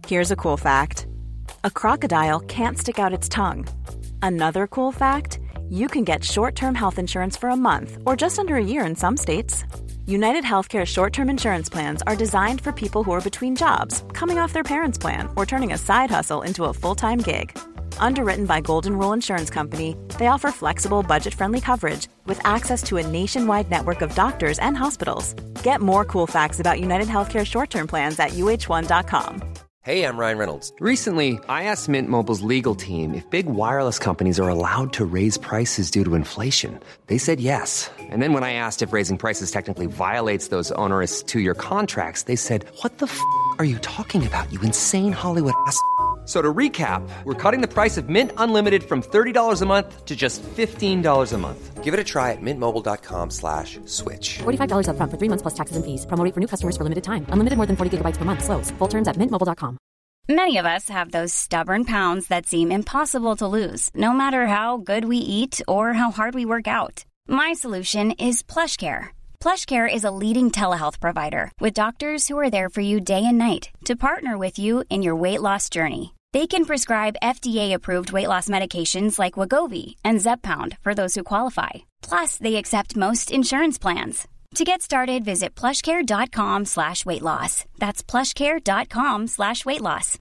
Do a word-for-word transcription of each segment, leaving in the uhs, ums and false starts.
Here's a cool fact. A crocodile can't stick out its tongue. Another cool fact, you can get short-term health insurance for a month or just under a year in some states. United Healthcare short-term insurance plans are designed for people who are between jobs, coming off their parents' plan, or turning a side hustle into a full-time gig. Underwritten by Golden Rule Insurance Company, they offer flexible, budget-friendly coverage with access to a nationwide network of doctors and hospitals. Get more cool facts about United Healthcare short-term plans at U H one dot com. Hey, I'm Ryan Reynolds. Recently, I asked Mint Mobile's legal team if big wireless companies are allowed to raise prices due to inflation. They said yes. And then when I asked if raising prices technically violates those onerous two-year contracts, they said, what the f*** are you talking about, you insane Hollywood ass f- So to recap, we're cutting the price of Mint Unlimited from thirty dollars a month to just fifteen dollars a month. Give it a try at mintmobile.com slash switch. forty-five dollars up front for three months plus taxes and fees. Promo rate for new customers for limited time. Unlimited more than forty gigabytes per month. Slows full terms at mint mobile dot com. Many of us have those stubborn pounds that seem impossible to lose, no matter how good we eat or how hard we work out. My solution is PlushCare. PlushCare is a leading telehealth provider with doctors who are there for you day and night to partner with you in your weight loss journey. They can prescribe F D A-approved weight loss medications like Wegovy and Zepbound for those who qualify. Plus, they accept most insurance plans. To get started, visit plushcare.com slash weight loss. That's plushcare.com slash weight loss.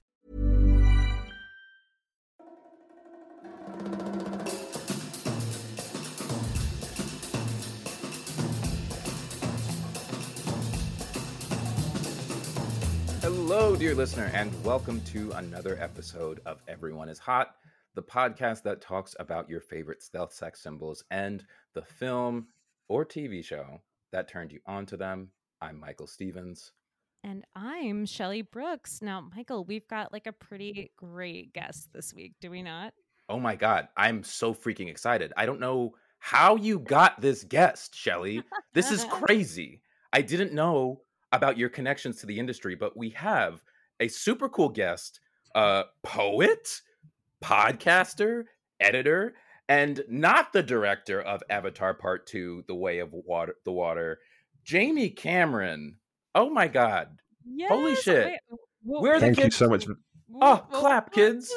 Hello, dear listener, and welcome to another episode of Everyone is Hot, the podcast that talks about your favorite stealth sex symbols and the film or T V show that turned you on to them. I'm Michael Stevens. And I'm Shelly Brooks. Now, Michael, we've got like a pretty great guest this week, do we not? Oh my God, I'm so freaking excited. I don't know how you got this guest, Shelly. This is crazy. I didn't know about your connections to the industry, but we have a super cool guest, uh, poet, podcaster, editor, and not the director of Avatar Part Two: The Way of Water, the Water, Jamie Cameron. Oh my God! Yes. Holy shit! Wait, whoa, Where are the Thank kids? you so much. Oh, clap, kids!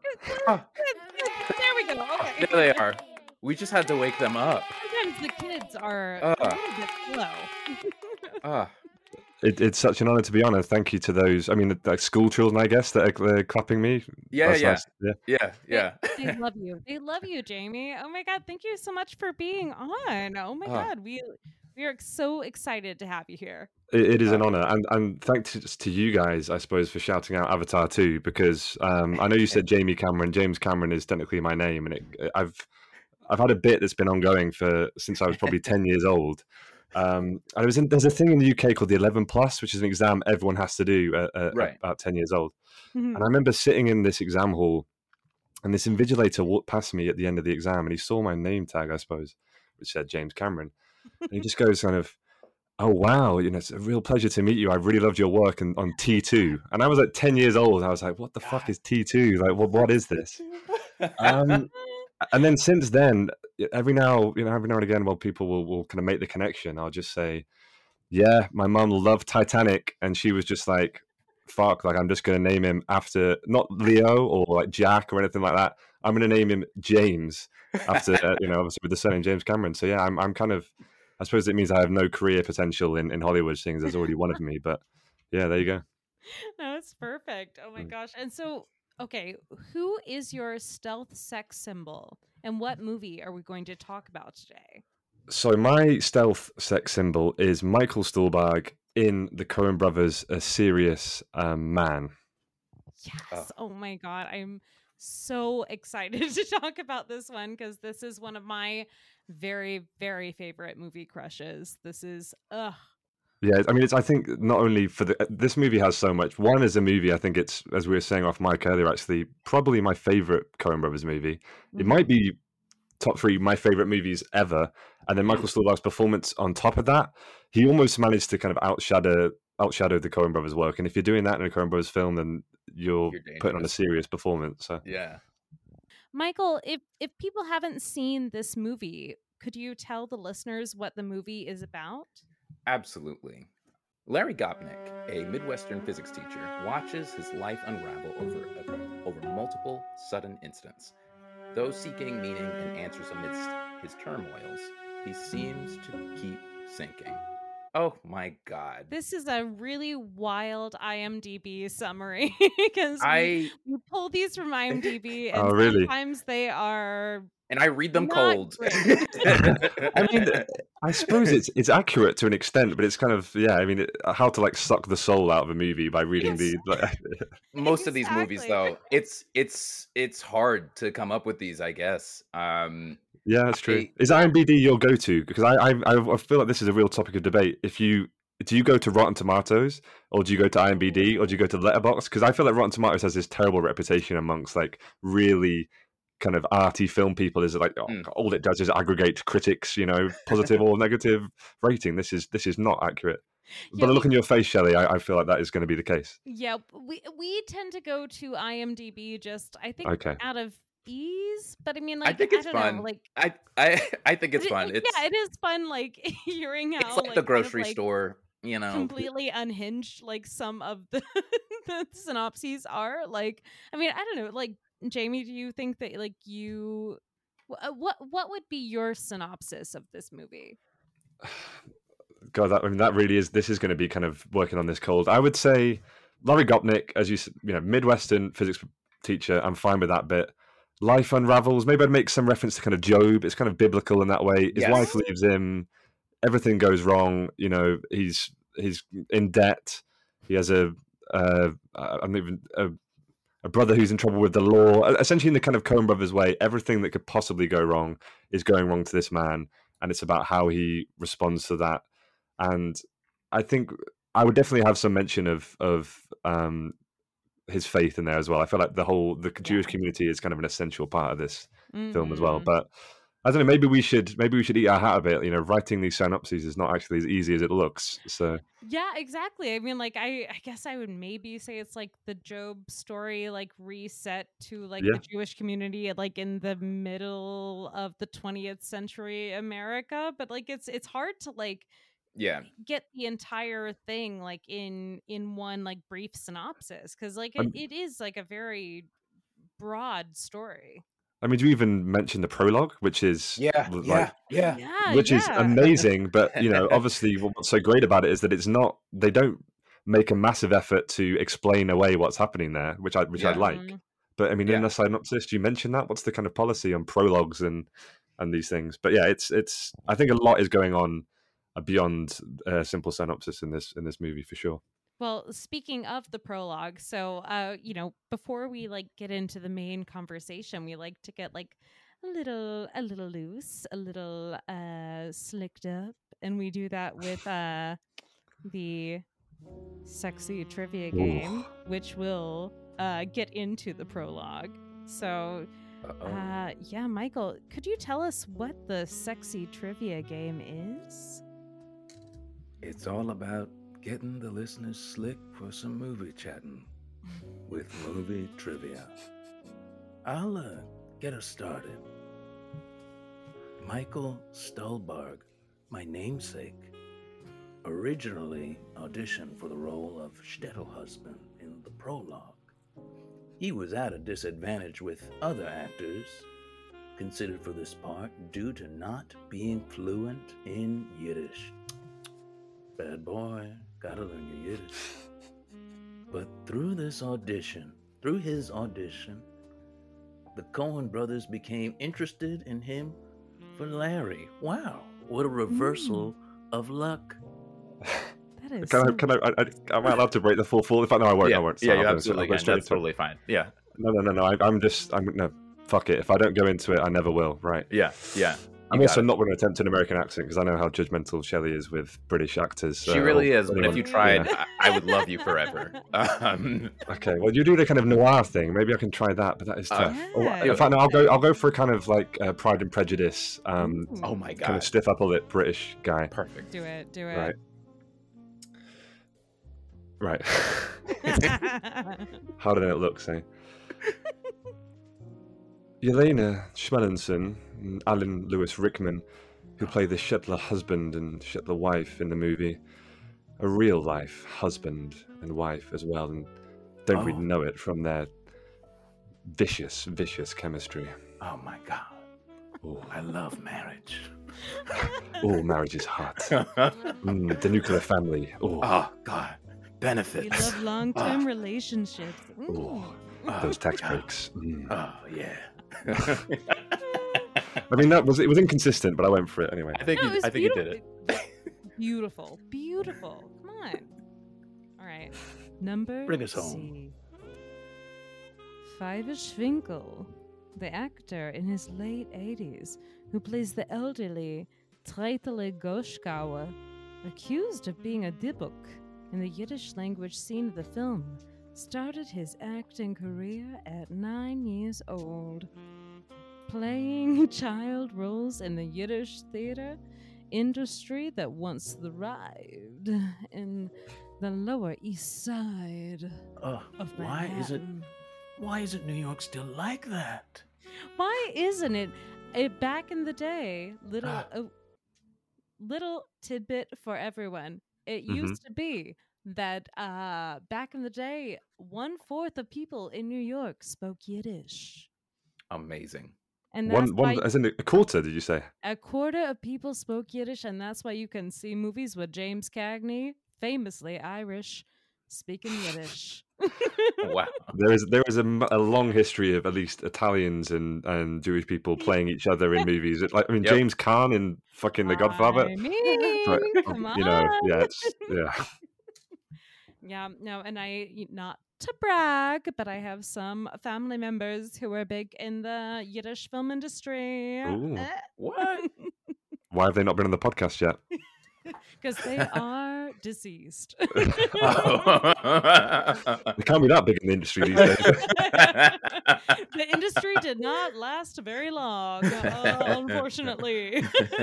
Oh, There we go. Okay. there they are. We just had to wake them up. Sometimes the kids are Uh. a little bit slow. Ah. It, it's such an honor to be on, and thank you to those. I mean, like school children, I guess, that are they're clapping me. Yeah, That's yeah. nice. yeah. Yeah, yeah. They, they love you. They love you, Jamie. Oh my God. Thank you so much for being on. Oh my Oh. God. We we are so excited to have you here. It, it is an Oh. honor, and and thanks to, to you guys, I suppose, for shouting out Avatar two, because um, I know you said Jamie Cameron. James Cameron is technically my name, and it, I've I've had a bit that's been ongoing for since I was probably ten years old. Um, and it was in, there's a thing in the U K called the eleven plus, which is an exam everyone has to do at, at, Right. at about ten years old. Mhm. And I remember sitting in this exam hall, and this invigilator walked past me at the end of the exam, and he saw my name tag, I suppose, which said James Cameron. And he just goes kind of, "Oh wow, you know, it's a real pleasure to meet you. I really loved your work on, on T two." And I was like ten years old. And I was like, "What the fuck is T two? Like, what what is this?" Um, and then since then, every now you know, every now and again, while people will, will kind of make the connection, I'll just say, "Yeah, my mum loved Titanic, and she was just like, fuck, like I'm just going to name him after not Leo or like Jack or anything like that. I'm going to name him James after uh, you know, obviously with the surname James Cameron." So yeah, I'm I'm kind of, I suppose it means I have no career potential in, in Hollywood, seeing as there's already one of me. But yeah, there you go. No, it's perfect. Oh my Mm. gosh. And so, okay, who is your stealth sex symbol, and what movie are we going to talk about today? So my stealth sex symbol is Michael Stuhlbarg in the Coen Brothers A Serious um, Man. Yes. Oh. my God. I'm so excited to talk about this one because this is one of my very, very favorite movie crushes. This is, ugh. Yeah, I mean, it's. I think not only for the this movie has so much. One, as a movie, I think it's, as we were saying off mic earlier, actually probably my favorite Coen Brothers movie. It might be top three my favorite movies ever. And then Michael Stuhlbarg's performance on top of that, he almost managed to kind of outshadow outshadow the Coen Brothers' work. And if you're doing that in a Coen Brothers film, then you're, You're putting on a dangerous. serious performance. So Yeah. Michael, if if people haven't seen this movie, could you tell the listeners what the movie is about? Absolutely. Larry Gopnik, a Midwestern physics teacher, watches his life unravel over, over multiple sudden incidents. Though seeking meaning and answers amidst his turmoils, he seems to keep sinking. Oh my God. This is a really wild IMDb summary because I we, we pull these from IMDb and Oh, really? sometimes they are and I read them not cold. great. I mean, I suppose it's it's accurate to an extent, but it's kind of yeah. I mean, it, how to like suck the soul out of a movie by reading the. Like, Most of these movies, Exactly. though, it's it's it's hard to come up with these. I guess. Um, yeah, that's true. I- Is IMDb your go-to? Because I, I I feel like this is a real topic of debate. If you do you go to Rotten Tomatoes or do you go to IMDb or do you go to Letterboxd? Because I feel like Rotten Tomatoes has this terrible reputation amongst like really kind of arty film people. Is like oh, Mm. all it does is aggregate critics, you know, positive or negative rating. This is this is not accurate. Yeah, But the look we- on your face, Shelley, I, I feel like that is going to be the case. Yeah, we we tend to go to IMDb just I think Okay. out of ease, but I mean like I think it's don't fun. know, like I I I think it's it- fun. it- It's yeah, it is fun like hearing how it's like, like the kind of, grocery like, store. You know, completely unhinged like some of the, the synopses are. Like I mean I don't know, like Jamie, do you think that like you wh- uh, what what would be your synopsis of this movie? God, that, I mean, that really is. This is going to be kind of working on this cold. I would say Larry Gopnik, as you s- you know, Midwestern physics teacher. I'm fine with that bit. Life unravels. Maybe I'd make some reference to kind of Job. It's kind of biblical in that way. His Yes. wife leaves him. Everything goes wrong. You know, he's he's in debt. He has a uh, I'm even a, a brother who's in trouble with the law. Essentially, in the kind of Coen Brothers way, everything that could possibly go wrong is going wrong to this man, and it's about how he responds to that. And I think I would definitely have some mention of of um, his faith in there as well. I feel like the whole the Jewish community is kind of an essential part of this film as well. Mhm. But I don't know. Maybe we should maybe we should eat our hat a bit. You know, writing these synopses is not actually as easy as it looks. So Yeah, exactly. I mean, like, I, I guess I would maybe say it's like the Job story, like reset to like Yeah. the Jewish community, like in the middle of the twentieth century America. But like, it's it's hard to like yeah. get the entire thing like in in one like brief synopsis because like it, Um, it is like a very broad story. I mean, do you even mention the prologue, which is Yeah, like, yeah, yeah. Yeah, which is yeah. amazing. But you know, obviously, what's so great about it is that it's not. They don't make a massive effort to explain away what's happening there, which I which Yeah. I'd like. Mhm. But I mean, in Yeah. the synopsis, do you mention that? What's the kind of policy on prologues and and these things? But yeah, it's it's. I think a lot is going on uh, beyond a simple synopsis in this in this movie for sure. Well, speaking of the prologue, so uh, you know, before we like get into the main conversation, we like to get like a little a little loose, a little uh slicked up, and we do that with uh the sexy trivia game, which will uh get into the prologue. So Uh-oh. uh yeah, Michael, could you tell us what the sexy trivia game is? It's all about getting the listeners slick for some movie chatting with movie trivia. I'll uh, get us started. Michael Stuhlbarg, my namesake, originally auditioned for the role of Stettelhusband in the prologue. He was at a disadvantage with other actors considered for this part due to not being fluent in Yiddish. Bad boy, gotta learn your Yiddish. But through this audition, through his audition, the Coen brothers became interested in him for Larry. Wow, what a reversal of luck. That is Can I? so- Can I, I, I? Am I allowed to break the full full? In fact, no, I won't. I won't. yeah, I'll you go- absolutely I'll go can. straight That's into it. totally fine. Yeah, No, no, no, no. I, I'm just. I'm no. Fuck it. If I don't go into it, I never will. Right. yeah, yeah. I'm You also got it. not going to attempt an American accent because I know how judgmental Shelley is with British actors. She uh, really or is, but if you anyone- tried, yeah. I, I would love you forever. Um, Okay, well, you do the kind of noir thing. Maybe I can try that, but that is Uh, tough. Yeah. Or- in fact, no, I'll go. I'll go for a kind of like uh, Pride and Prejudice, um, Ooh. oh my kind of god, stiff upper lip British guy. perfect. Do it, do Right. it. Right. Harder than it looks, eh? Yelena Schmellinson and Alan Lewis Rickman, who play the Shetler husband and Shetler wife in the movie, a real life husband and wife as well, and don't Oh. really know it from their vicious, vicious chemistry. Oh my God. Oh, I love marriage. oh marriage is hot. Mm, the nuclear family. Oh, Oh God. We Benefits. love long-term relationships. oh, Mm. Oh, those tax God. breaks. Mm. Oh yeah. I mean, that was it was inconsistent, but I went for it anyway. I think No, you, it was I think you did it. beautiful. Beautiful. Beautiful. Come on. All right. Number Bring us home. C. Fiver Schwinkel, the actor in his late eighties who plays the elderly Treitele Goschgauer, accused of being a dibuk in the Yiddish language scene of the film, started his acting career at nine years old. Playing child roles in the Yiddish theater industry that once thrived in the Lower East Side Oh, of why is it? Manhattan. Why isn't New York still like that? Why isn't it? It back in the day, little Ah. uh, little tidbit for everyone. It Mhm. used to be that uh, back in the day, one fourth of people in New York spoke Yiddish, Amazing. and that's One, why one, as in a quarter, did you say? a quarter of people spoke Yiddish, and that's why you can see movies with James Cagney, famously Irish, speaking Yiddish. Wow. There is there is a, m- a long history of at least Italians and, and Jewish people playing each other in movies. It, like I mean, Yep. James Caan in fucking The Godfather. I mean, So, come on. you know, yeah, it's yeah. Yeah, no, and I, y- not to brag, but I have some family members who are big in the Yiddish film industry. Ooh. What? Why have they not been on the podcast yet? Because they are deceased. They can't be that big in the industry these days. The industry did not last very long, uh, unfortunately.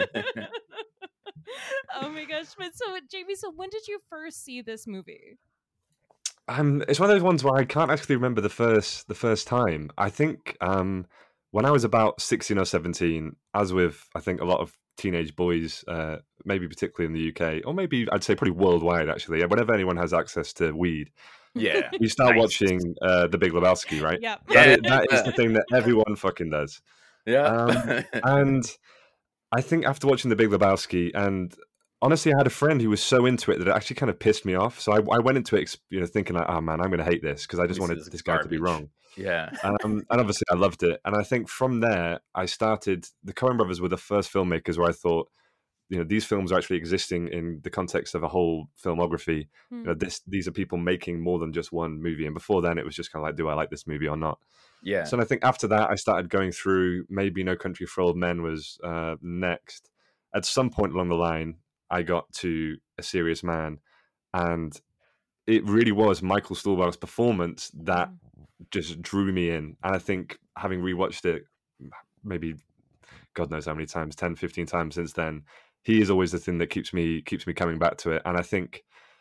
Oh my gosh. But so, Jamie, so when did you first see this movie? Um, it's one of those ones where I can't actually remember the first the first time. I think um, when I was about sixteen or seventeen, as with I think a lot of teenage boys, uh, maybe particularly in the U K, or maybe I'd say pretty worldwide actually. Whenever anyone has access to weed, Yeah. we start Nice. watching uh, The Big Lebowski, right? Yep. That, is, Yeah. that is the thing that everyone fucking does. Yeah. Um, and I think after watching The Big Lebowski, and honestly, I had a friend who was so into it that it actually kind of pissed me off. So I, I went into it, you know, thinking like, "Oh man, I'm going to hate this," because I just This wanted is this guy to be garbage. wrong. yeah. Um, and obviously, I loved it. And I think from there, I started. The Coen Brothers were the first filmmakers where I thought, you know, these films are actually existing in the context of a whole filmography. Hmm. You know, this these are people making more than just one movie. And before then, it was just kind of like, do I like this movie or not? Yeah. So I think after that, I started going through. Maybe No Country for Old Men was uh, next. At some point along the line, I got to A Serious Man, and it really was Michael Stuhlbarg's performance that just drew me in. And I think having rewatched it, maybe God knows how many times, ten, fifteen times since then, he is always the thing that keeps me keeps me coming back to it. And I think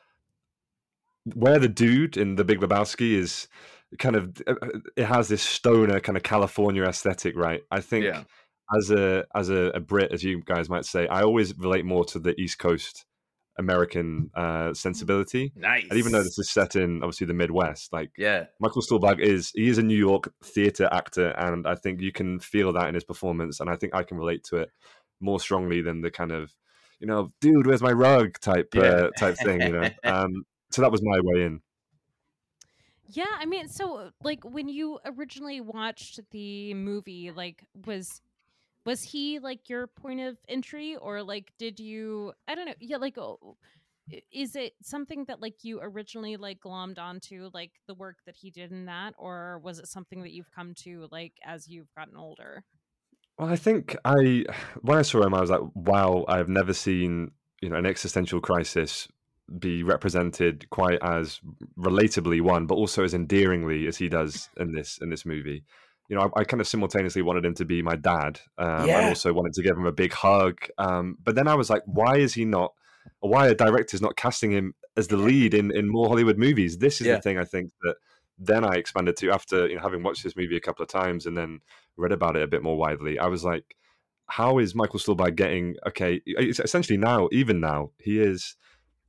where the dude in The Big Lebowski is kind of, it has this stoner kind of California aesthetic, right? I think Yeah. as a as a, a Brit, as you guys might say, I always relate more to the East Coast American uh, sensibility. Nice. And even though this is set in obviously the Midwest, like Yeah. Michael Stuhlbarg is he is a New York theater actor, and I think you can feel that in his performance, and I think I can relate to it more strongly than the kind of, you know, dude, where's my rug type Yeah. uh, type thing, you know. Um, so that was my way in. Yeah, I mean, so like when you originally watched the movie, like was was he like your point of entry, or like did you? I don't know. Yeah, like oh, i- is it something that like you originally like glommed onto, like the work that he did in that, or was it something that you've come to like as you've gotten older? Well, I think I when I saw him, I was like, wow, I've never seen, you know, an existential crisis be represented quite as relatably one, but also as endearingly as he does in this in this movie. You know, I, I kind of simultaneously wanted him to be my dad, um, Yeah. and also wanted to give him a big hug. Um, but then I was like, why is he not? Or why are directors not casting him as the lead in, in more Hollywood movies? This is Yeah. the thing I think that then I expanded to after, you know, having watched this movie a couple of times and then read about it a bit more widely. I was like, how is Michael Stuhlbarg getting okay? It's essentially now, even now, he is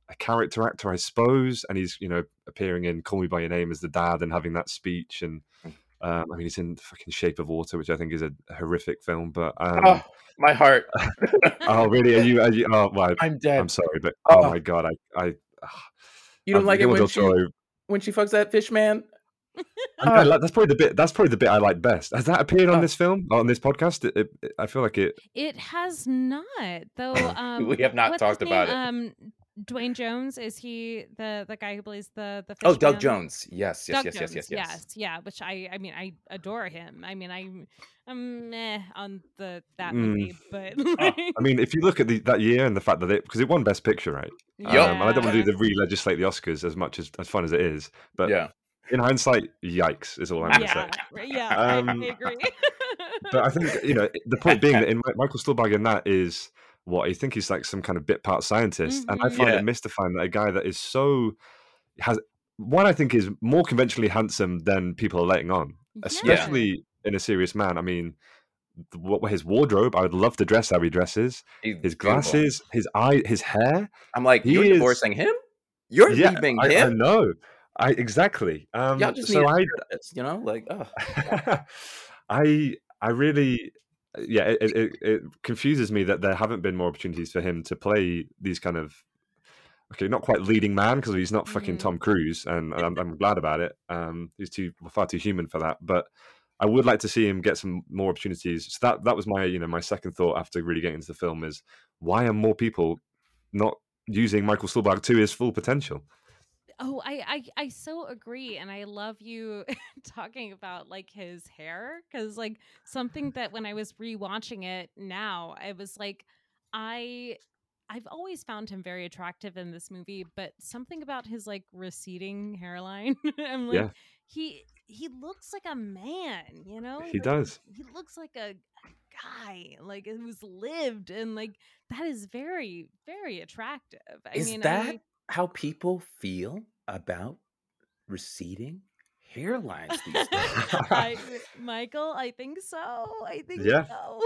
a character actor, I suppose, and he's, you know, appearing in Call Me by Your Name as the dad and having that speech, and um, I mean, he's in fucking Shape of Water, which I think is a horrific film, but um, oh, my heart. oh, really? Are you? Are you? Oh, well, I'm dead. I'm sorry, but oh, oh my god, I, I. You don't I, like it when she, Toro, when she fucks that fish man? I like, that's probably the bit. That's probably the bit I like best. Has that appeared on Oh. this film, on this podcast? It, it, it- I feel like it. It has not, though. Um, We have not what's talked his about name? it. Um, Dwayne Jones, is he the the guy who plays the the fish Oh, Doug man? Jones. Yes, yes, Doug yes, Jones, yes, yes, yes. yeah, which I, I mean, I adore him. I mean, I, I'm meh on the that Mm. movie, but Oh, like, I mean, if you look at the, that year and the fact that it, because it won Best Picture, right? Yup. Um, and I don't want to yeah. do the re-legislate the Oscars as much as as fun as it is, but Yeah. in hindsight, yikes is all I'm going to yeah, say. right, yeah, I, Um, I agree. But I think, you know, the point being that in Mi- Michael Stuhlbarg in that is what I think he's like some kind of bit part scientist, and I Mhm. find Yeah. it mystifying that a guy that is so has one I think is more conventionally handsome than people are letting on, especially in A Serious Man. I mean, th- what his wardrobe, I would love to dress how he dresses. He's His beautiful. glasses, his eye, his hair. I'm like, He you're is- divorcing him? You're Yeah, leaving I, I him? know. I exactly. Um, Y'all just so need a I, therapist, you know? Like, oh. I, I really, yeah, it, it, it confuses me that there haven't been more opportunities for him to play these kind of, okay, not quite leading man because he's not fucking Mhm. Tom Cruise, and, and I'm, I'm glad about it. Um, he's too far too human for that, but I would like to see him get some more opportunities. So that that was my, you know, my second thought after really getting into the film is why are more people not using Michael Stuhlbarg to his full potential? Oh, I, I I so agree, and I love you talking about like his hair, because like something that when I was rewatching it now, I was like, I I've always found him very attractive in this movie, but something about his like receding hairline, I'm like, Yeah. he he looks like a man, you know? He Like, does. He looks like a guy, like who's lived, and like that is very very attractive. I Is mean, that I, how people feel about receding hairlines these days? I, Michael, I think so. I think Yeah. so.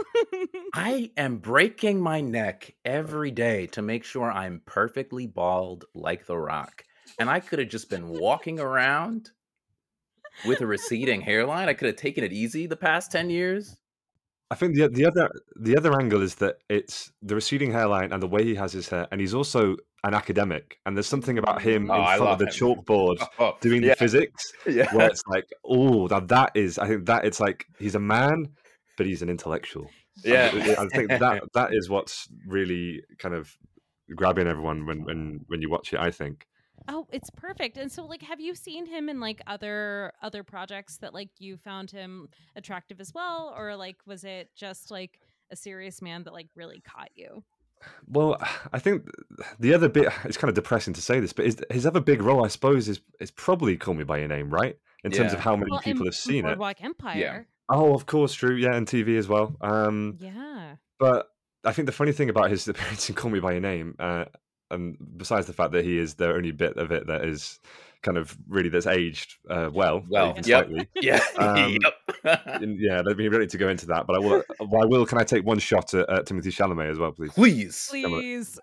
I am breaking my neck every day to make sure I'm perfectly bald like The Rock. And I could have just been walking around with a receding hairline. I could have taken it easy the past ten years. I think the the other the other angle is that it's the receding hairline and the way he has his hair, and he's also an academic. And there's something about him Oh, in I front of love the him. chalkboard Oh, doing yeah. the physics, Yeah. where it's like, oh, that that is. I think that it's like he's a man, but he's an intellectual. Yeah. I think that that is what's really kind of grabbing everyone when when when you watch it. I think. Oh, it's perfect. And so like have you seen him in like other other projects that like you found him attractive as well, or like was it just like A Serious Man that like really caught you? Well, I think the other bit, it's kind of depressing to say this, but his, his other big role, I suppose, is is probably Call Me by Your Name, right? In terms Yeah. of how many Well, people in have seen it. Boardwalk Empire. Oh, of course, true. Yeah, and T V as well. Um, Yeah. but I think the funny thing about his appearance in Call Me by Your Name, uh, and besides the fact that he is the only bit of it that is kind of really that's aged uh, well, Well, even yep. slightly. Yeah. Um, Yep. And yeah, let me ready to go into that. But I will. well, I will. Can I take one shot at, at Timothy Chalamet as well, please? Please. Please.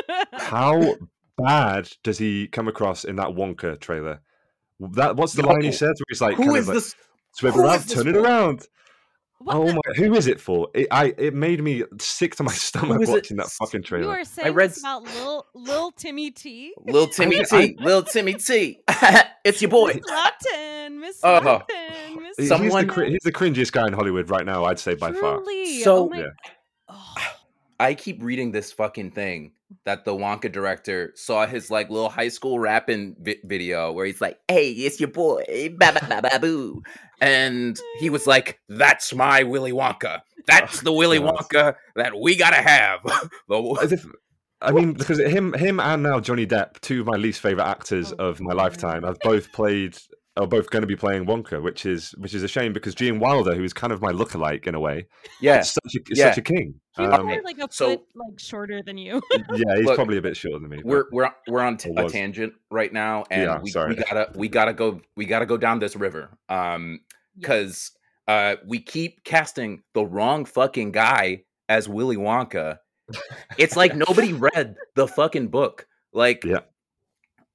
How bad does he come across in that Wonka trailer? That what's the No. line he says where he's like, Who kind is of like, this? swivel who around, is this turn it for?" around. What Oh the- my! Who is it for? It, I it made me sick to my stomach is it? watching that fucking You trailer. are saying read this s- about Lil Lil Timmy T? Lil Timmy I- T. Lil Timmy T. It's your boy. Miss Lawton, Miss Oh. Lawton, Miss He- he's, someone- the, cri- he's the cringiest guy in Hollywood right now, I'd say by far. Truly. So- oh my Yeah. oh. I keep reading this fucking thing that the Wonka director saw his like little high school rapping vi- video where he's like, "Hey, it's your boy, ba ba ba ba boo," and he was like, "That's my Willy Wonka. That's the Willy God. Wonka that we gotta have." The- As if, I mean, because him, him, and now Johnny Depp, two of my least favorite actors Oh, of my God. lifetime, have both played, are both going to be playing Wonka, which is which is a shame because Gene Wilder, who is kind of my lookalike in a way, yeah, is such a, is Yeah. such a king. He's Um, more like a so- foot like shorter than you. yeah, he's Look, probably a bit shorter than me. but- we're we're we're on t- Or a was. tangent right now, and Yeah, we, sorry. we gotta we gotta go we gotta go down this river, um, because uh, we keep casting the wrong fucking guy as Willy Wonka. It's like nobody read the fucking book. Like, Yeah.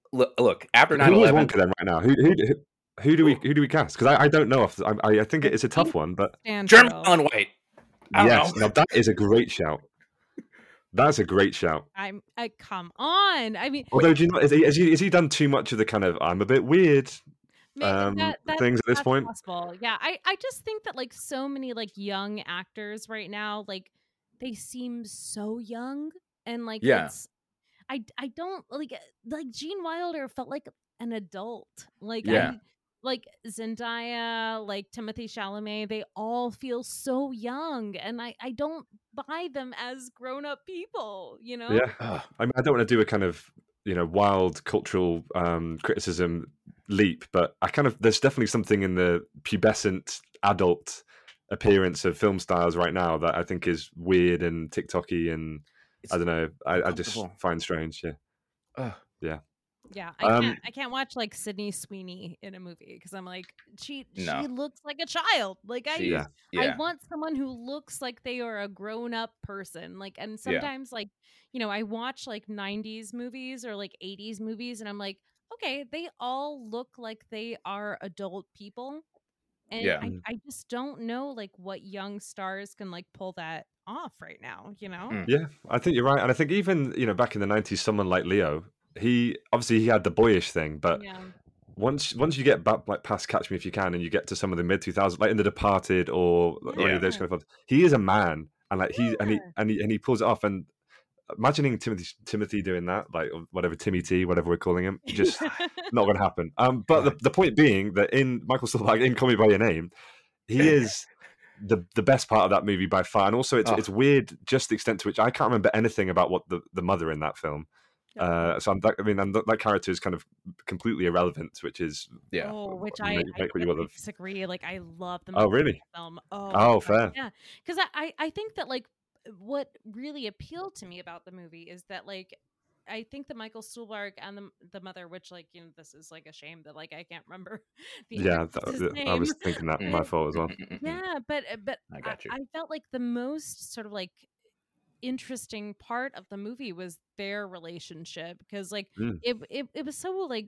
look, look after Who was nine eleven. Wonka then right now? Who who who, who do we who do we cast? Because I, I don't know. If, I I think it's a tough one, but Jeremy Allen White. I don't yes, know. now that is a great shout. That's a great shout. I'm I come on. I mean, Although, do you know, is he, is he is he done too much of the kind of I'm a bit weird um, that, that, things at this that's point? possible. Yeah, I I just think that like so many like young actors right now, like they seem so young, and like Yeah. it's I I don't like like Gene Wilder felt like an adult. Like Yeah. I like Zendaya, like Timothy Chalamet, they all feel so young, and I I don't buy them as grown up people. You know? Yeah, Ugh. I mean, I don't want to do a kind of you know wild cultural um, criticism leap, but I kind of there's definitely something in the pubescent adult appearance of film stars right now that I think is weird and TikToky, and It's I don't know, I, I just uncomfortable. find strange. Yeah, Ugh. yeah. Yeah, I Um, can't. I can't watch like Sydney Sweeney in a movie because I'm like, she No. she looks like a child. Like I, She's Yeah. I yeah. want someone who looks like they are a grown up person. Like, and Yeah. sometimes like, you know, I watch like nineties movies or like eighties movies, and I'm like, okay, they all look like they are adult people, and Yeah. I Mm. I just don't know like what young stars can like pull that off right now. You know? Mm. Yeah, I think you're right, and I think even you know back in the nineties, someone like Leo, he obviously he had the boyish thing, but Yeah. once once you get back like past Catch Me If You Can, and you get to some of the mid two thousands, like in The Departed or, or any Yeah. of those kind of films, he is a man, and like he and he Yeah. and he and he pulls it off. And imagining Timothy Timothy doing that, like or whatever Timmy T, whatever we're calling him, just not going to happen. Um, but the, the point being that in Michael Stuhlbarg in Call Me by Your Name, he is the the best part of that movie by far. And also, it's Oh. it's weird just the extent to which I can't remember anything about what the, the mother in that film. Uh, so I'm, I mean, I'm, that character is kind of completely irrelevant, which is Yeah. Oh, which you I, make, I, make what you I will of. disagree. Like I love the Oh, mother in really? that film. Oh, Oh, my fair. God, yeah. Because I, I, I think that like what really appealed to me about the movie is that like I think that Michael Stuhlbarg and the the mother, which like you know this is like a shame that like I can't remember the Yeah, actress's that, I name. was thinking that my But fault as well. yeah, but uh, but I I, got you. I felt like the most sort of like interesting part of the movie was their relationship because like Mm. it, it it was so like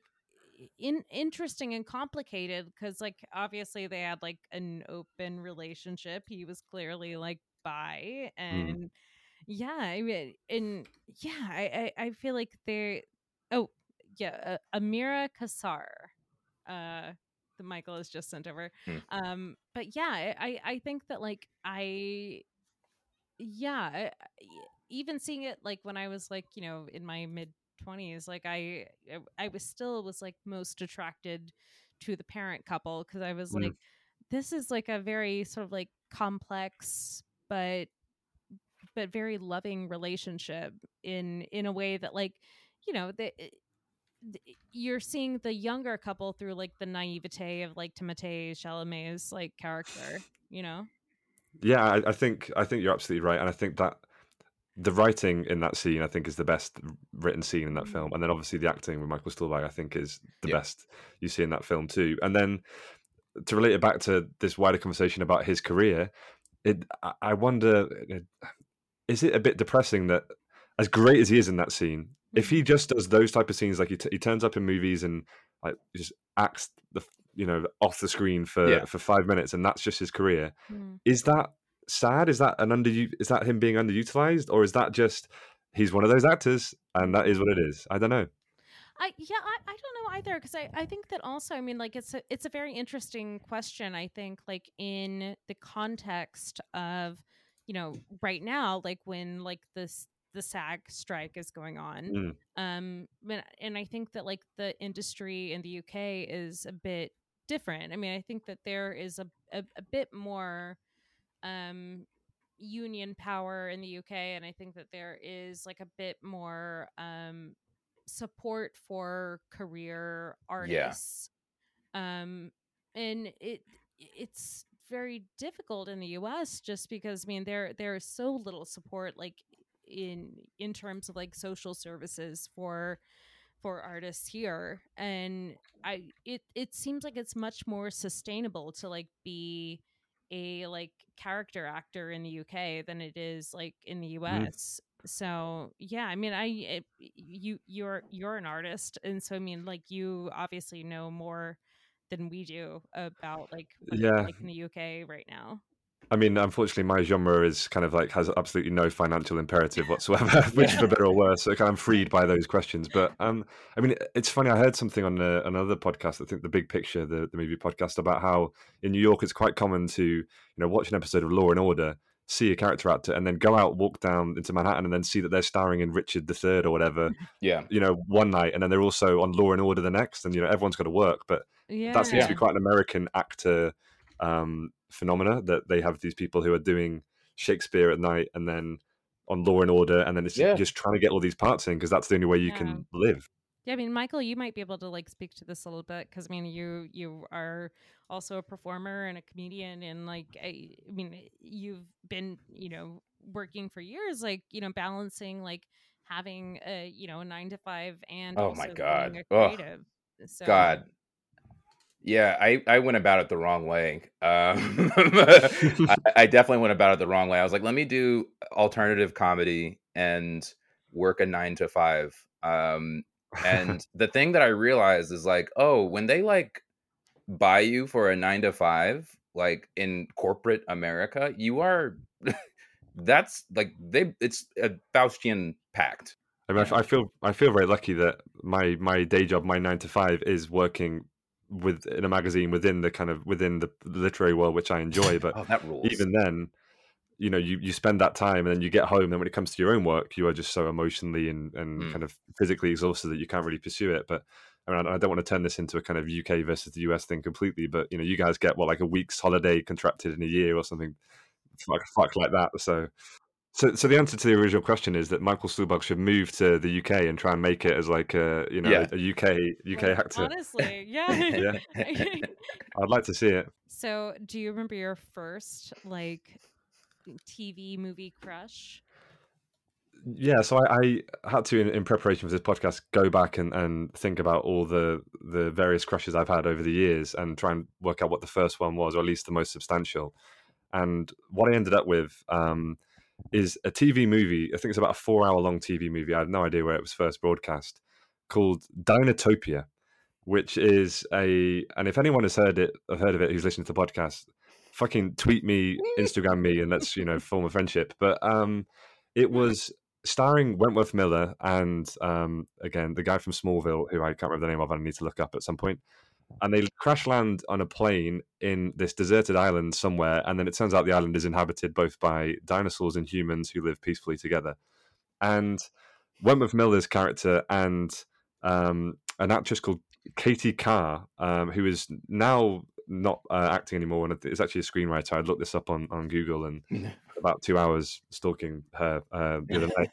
in interesting and complicated because like obviously they had like an open relationship. He was clearly like bi, and yeah, I mean, and yeah, I I, I feel like they're oh yeah, uh, Amira Kassar, uh, the Michael has just sent over. Hmm. Um, but yeah, I I I think that like I yeah, I, I- even seeing it like when I was like you know in my mid twenties, like I I I was still was like most attracted to the parent couple because I was Mm. like, this is like a very sort of like complex but but very loving relationship in in a way that like you know the th- you're seeing the younger couple through like the naivete of like Timothée Chalamet's like character, you know. Yeah, I, I think I think you're absolutely right, and I think that the writing in that scene, I think, is the best written scene in that Mm. film, and then obviously the acting with Michael Stuhlbarg, I think, is the Yeah. best you see in that film too. And then to relate it back to this wider conversation about his career, it I- I wonder, is it a bit depressing that as great as he is in that scene, if he just does those type of scenes, like he, t- he turns up in movies and like just acts the you know off the screen for Yeah. for five minutes, and that's just his career, Mm. is that sad? Is that an under is that him being underutilized, or is that just he's one of those actors and that is what it is? I don't know. I yeah, I, I don't know either because I, I think that also I mean like it's a it's a very interesting question. I think like in the context of you know right now like when like this the SAG strike is going on, Mm. um but- and I think that like the industry in the U K is a bit different. I mean I think that there is a a, a bit more um union power in the U K, and I think that there is like a bit more um support for career artists. Um and it it's very difficult in the U S just because I mean there there is so little support like in in terms of like social services for for artists here, and I it it seems like it's much more sustainable to like be a like character actor in the U K than it is like in the Mm. U S. So yeah, I mean, I it, you you're you're an artist, and so I mean, like you obviously know more than we do about like what it's Yeah. like in the U K right now. I mean, unfortunately, my genre is kind of like has absolutely no financial imperative whatsoever, which for better or worse, so I'm freed by those questions. But um, I mean, it's funny. I heard something on uh, another podcast. I think the Big Picture, the, the movie podcast, about how in New York it's quite common to you know watch an episode of Law and Order, see a character actor, and then go out, walk down into Manhattan, and then see that they're starring in Richard the Third or whatever. Yeah, you know, one night, and then they're also on Law and Order the next, and you know, everyone's got to work. But Yeah, that seems to Yeah. be quite an American actor um, phenomena, that they have these people who are doing Shakespeare at night and then on Law and Order, and then it's Yeah. just trying to get all these parts in because that's the only way you Yeah. can live. Yeah, I mean, Michael, you might be able to like speak to this a little bit because I mean, you you are also a performer and a comedian, and like I, I mean, you've been you know working for years, like you know balancing like having a you know a nine to five and Oh also my being God. a Oh, creative. So God. Yeah, I, I went about it the wrong way. Um, I, I definitely went about it the wrong way. I was like, let me do alternative comedy and work a nine to five. Um, and the thing that I realized is like, oh, when they like buy you for a nine to five, like in corporate America, you are that's like they it's a Faustian pact. I mean, you I, I know? feel I feel very lucky that my my day job, my nine to five, is working with in a magazine within the kind of within the literary world, which I enjoy. But Oh, that rules. even then, you know, you, you spend that time and then you get home, and when it comes to your own work, you are just so emotionally and, and Mm. kind of physically exhausted that you can't really pursue it. But I mean, I don't want to turn this into a kind of U K versus the U S thing completely, but you know, you guys get what, like a week's holiday contracted in a year or something like fuck like that. So so so the answer to the original question is that Michael Stuhlbarg should move to the U K and try and make it as like a you know Yeah. a U K U K like, actor. honestly, yeah. Yeah. I'd like to see it. So, do you remember your first like T V movie crush? Yeah, so I, I had to, in, in preparation for this podcast, go back and, and think about all the the various crushes I've had over the years and try and work out what the first one was, or at least the most substantial. And what I ended up with um, is a T V movie. I think it's about a four hour long T V movie. I had no idea where it was first broadcast, called Dinotopia, which is a, and if anyone has heard it, have heard of it, who's listening to the podcast, fucking tweet me, Instagram me, and let's you know form a friendship. But um, it was starring Wentworth Miller and um, again the guy from Smallville, who I can't remember the name of, and I need to look up at some point. And they crash land on a plane in this deserted island somewhere, and then it turns out the island is inhabited both by dinosaurs and humans who live peacefully together. And Wentworth Miller's character and um, an actress called Katie Carr, um, who is now not uh, acting anymore, and is actually a screenwriter. I looked this up on, on Google, and about two hours stalking her uh, the other night.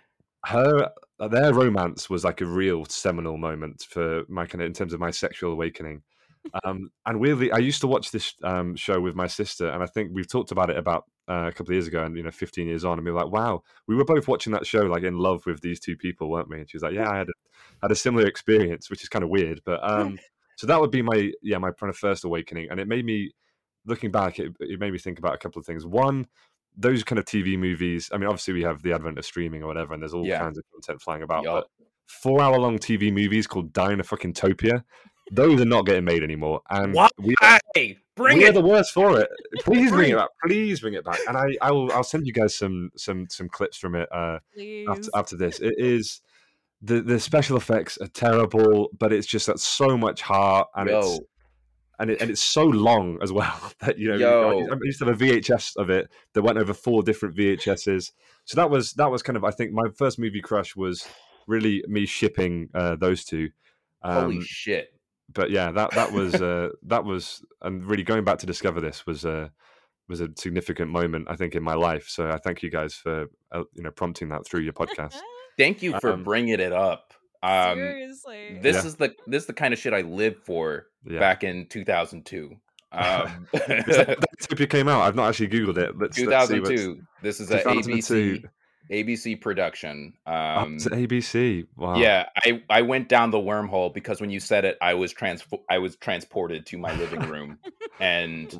Her their romance was like a real seminal moment for my kind of in terms of my sexual awakening. Um, and weirdly, I used to watch this um, show with my sister, and I think we've talked about it about uh, a couple of years ago, and you know, fifteen years on, and we were like, "Wow, we were both watching that show, like in love with these two people, weren't we?" And she was like, "Yeah, I had a, had a similar experience," which is kind of weird, but um, so that would be my yeah my kind of first awakening, and it made me, looking back, it, it made me think about a couple of things. One, those kind of T V movies. I mean, obviously we have the advent of streaming or whatever, and there's all Yeah. kinds of content flying about. Yup. But four hour long T V movies called Dino fucking Topia, those are not getting made anymore. And Why? we are, Bring we it. are the worst for it. Please bring Bring it it. back. Please bring it back. And I, I will. I'll send you guys some some some clips from it uh, Please. after after this. It is the the special effects are terrible, but it's just got so much heart, and Yo. it's. And, it, and it's so long as well that you know Yo. I used to have a V H S of it that went over four different V H S's. So that was that was kind of I think my first movie crush was really me shipping uh, those two. Um, Holy shit. but yeah, that that was uh, that was and really going back to discover this was a was a significant moment I think in my life. So I thank you guys for uh, you know prompting that through your podcast. Thank you for Um, bringing it up. Um, Seriously. this Yeah. is the this is the kind of shit I lived for Yeah. back in two thousand two. Um, Is that, that Topia came out. I've not actually googled it. Let's, let's see what's- two thousand two. This is a two thousand two. A B C A B C production. Oh, Um, it's A B C. Wow. Yeah, I, I went down the wormhole because when you said it, I was trans I was transported to my living room, and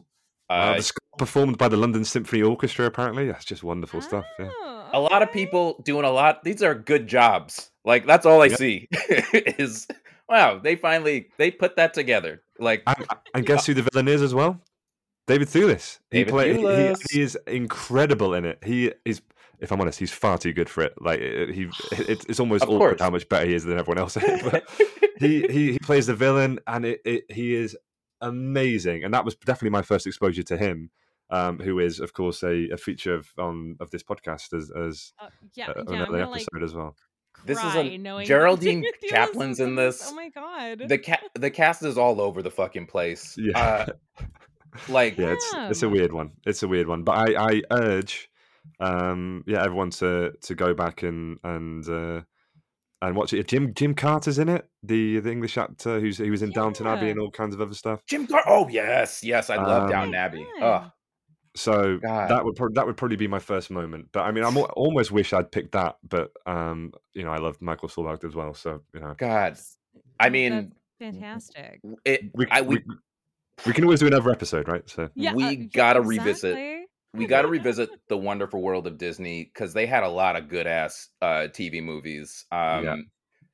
Wow, Uh, the score performed by the London Symphony Orchestra, apparently. That's just wonderful stuff. Yeah. Oh, a lot of okay. people doing a lot. These are good jobs. Like that's all I Yep. see is wow. They finally they put that together. Like And, and guess who the villain is as well? David Thewlis. He David play he, he, Thewlis. he is incredible in it. He is, if I'm honest, he's far too good for it. Like it- he, it, it's almost Of awkward course. how much better he is than everyone else. in it. But he, he he plays the villain, and it, it he is amazing. And that was definitely my first exposure to him, um, who is of course a, a feature of on of this podcast as as Uh, yeah, uh, yeah. I'm another gonna episode like as well. This is cry a knowing that Geraldine David Thewlis Chaplin's is in this. Oh my god. The cat the cast is all over the fucking place. Yeah. Uh, like Yeah, it's it's a Damn. weird one. It's a weird one, but I, I urge, um, yeah, everyone to, to go back and and uh, and watch it. Jim Jim Carter's in it, the the English actor who's he was in Downton Abbey Yeah. and all kinds of other stuff. Jim Car- Oh yes, yes, I love Um, Downton my Abbey. God. Oh So God. that would pro- that would probably be my first moment. But I mean, I am almost wish I'd picked that. But um, you know, I loved Michael Stuhlbarg as well. So you know, God. I Oh, mean, that's fantastic. it. we I, we we, we can always do another episode, right? So Yeah, we uh, yeah, gotta revisit. exactly. We got to revisit the Wonderful World of Disney because they had a lot of good ass uh, T V movies. Um, Yeah.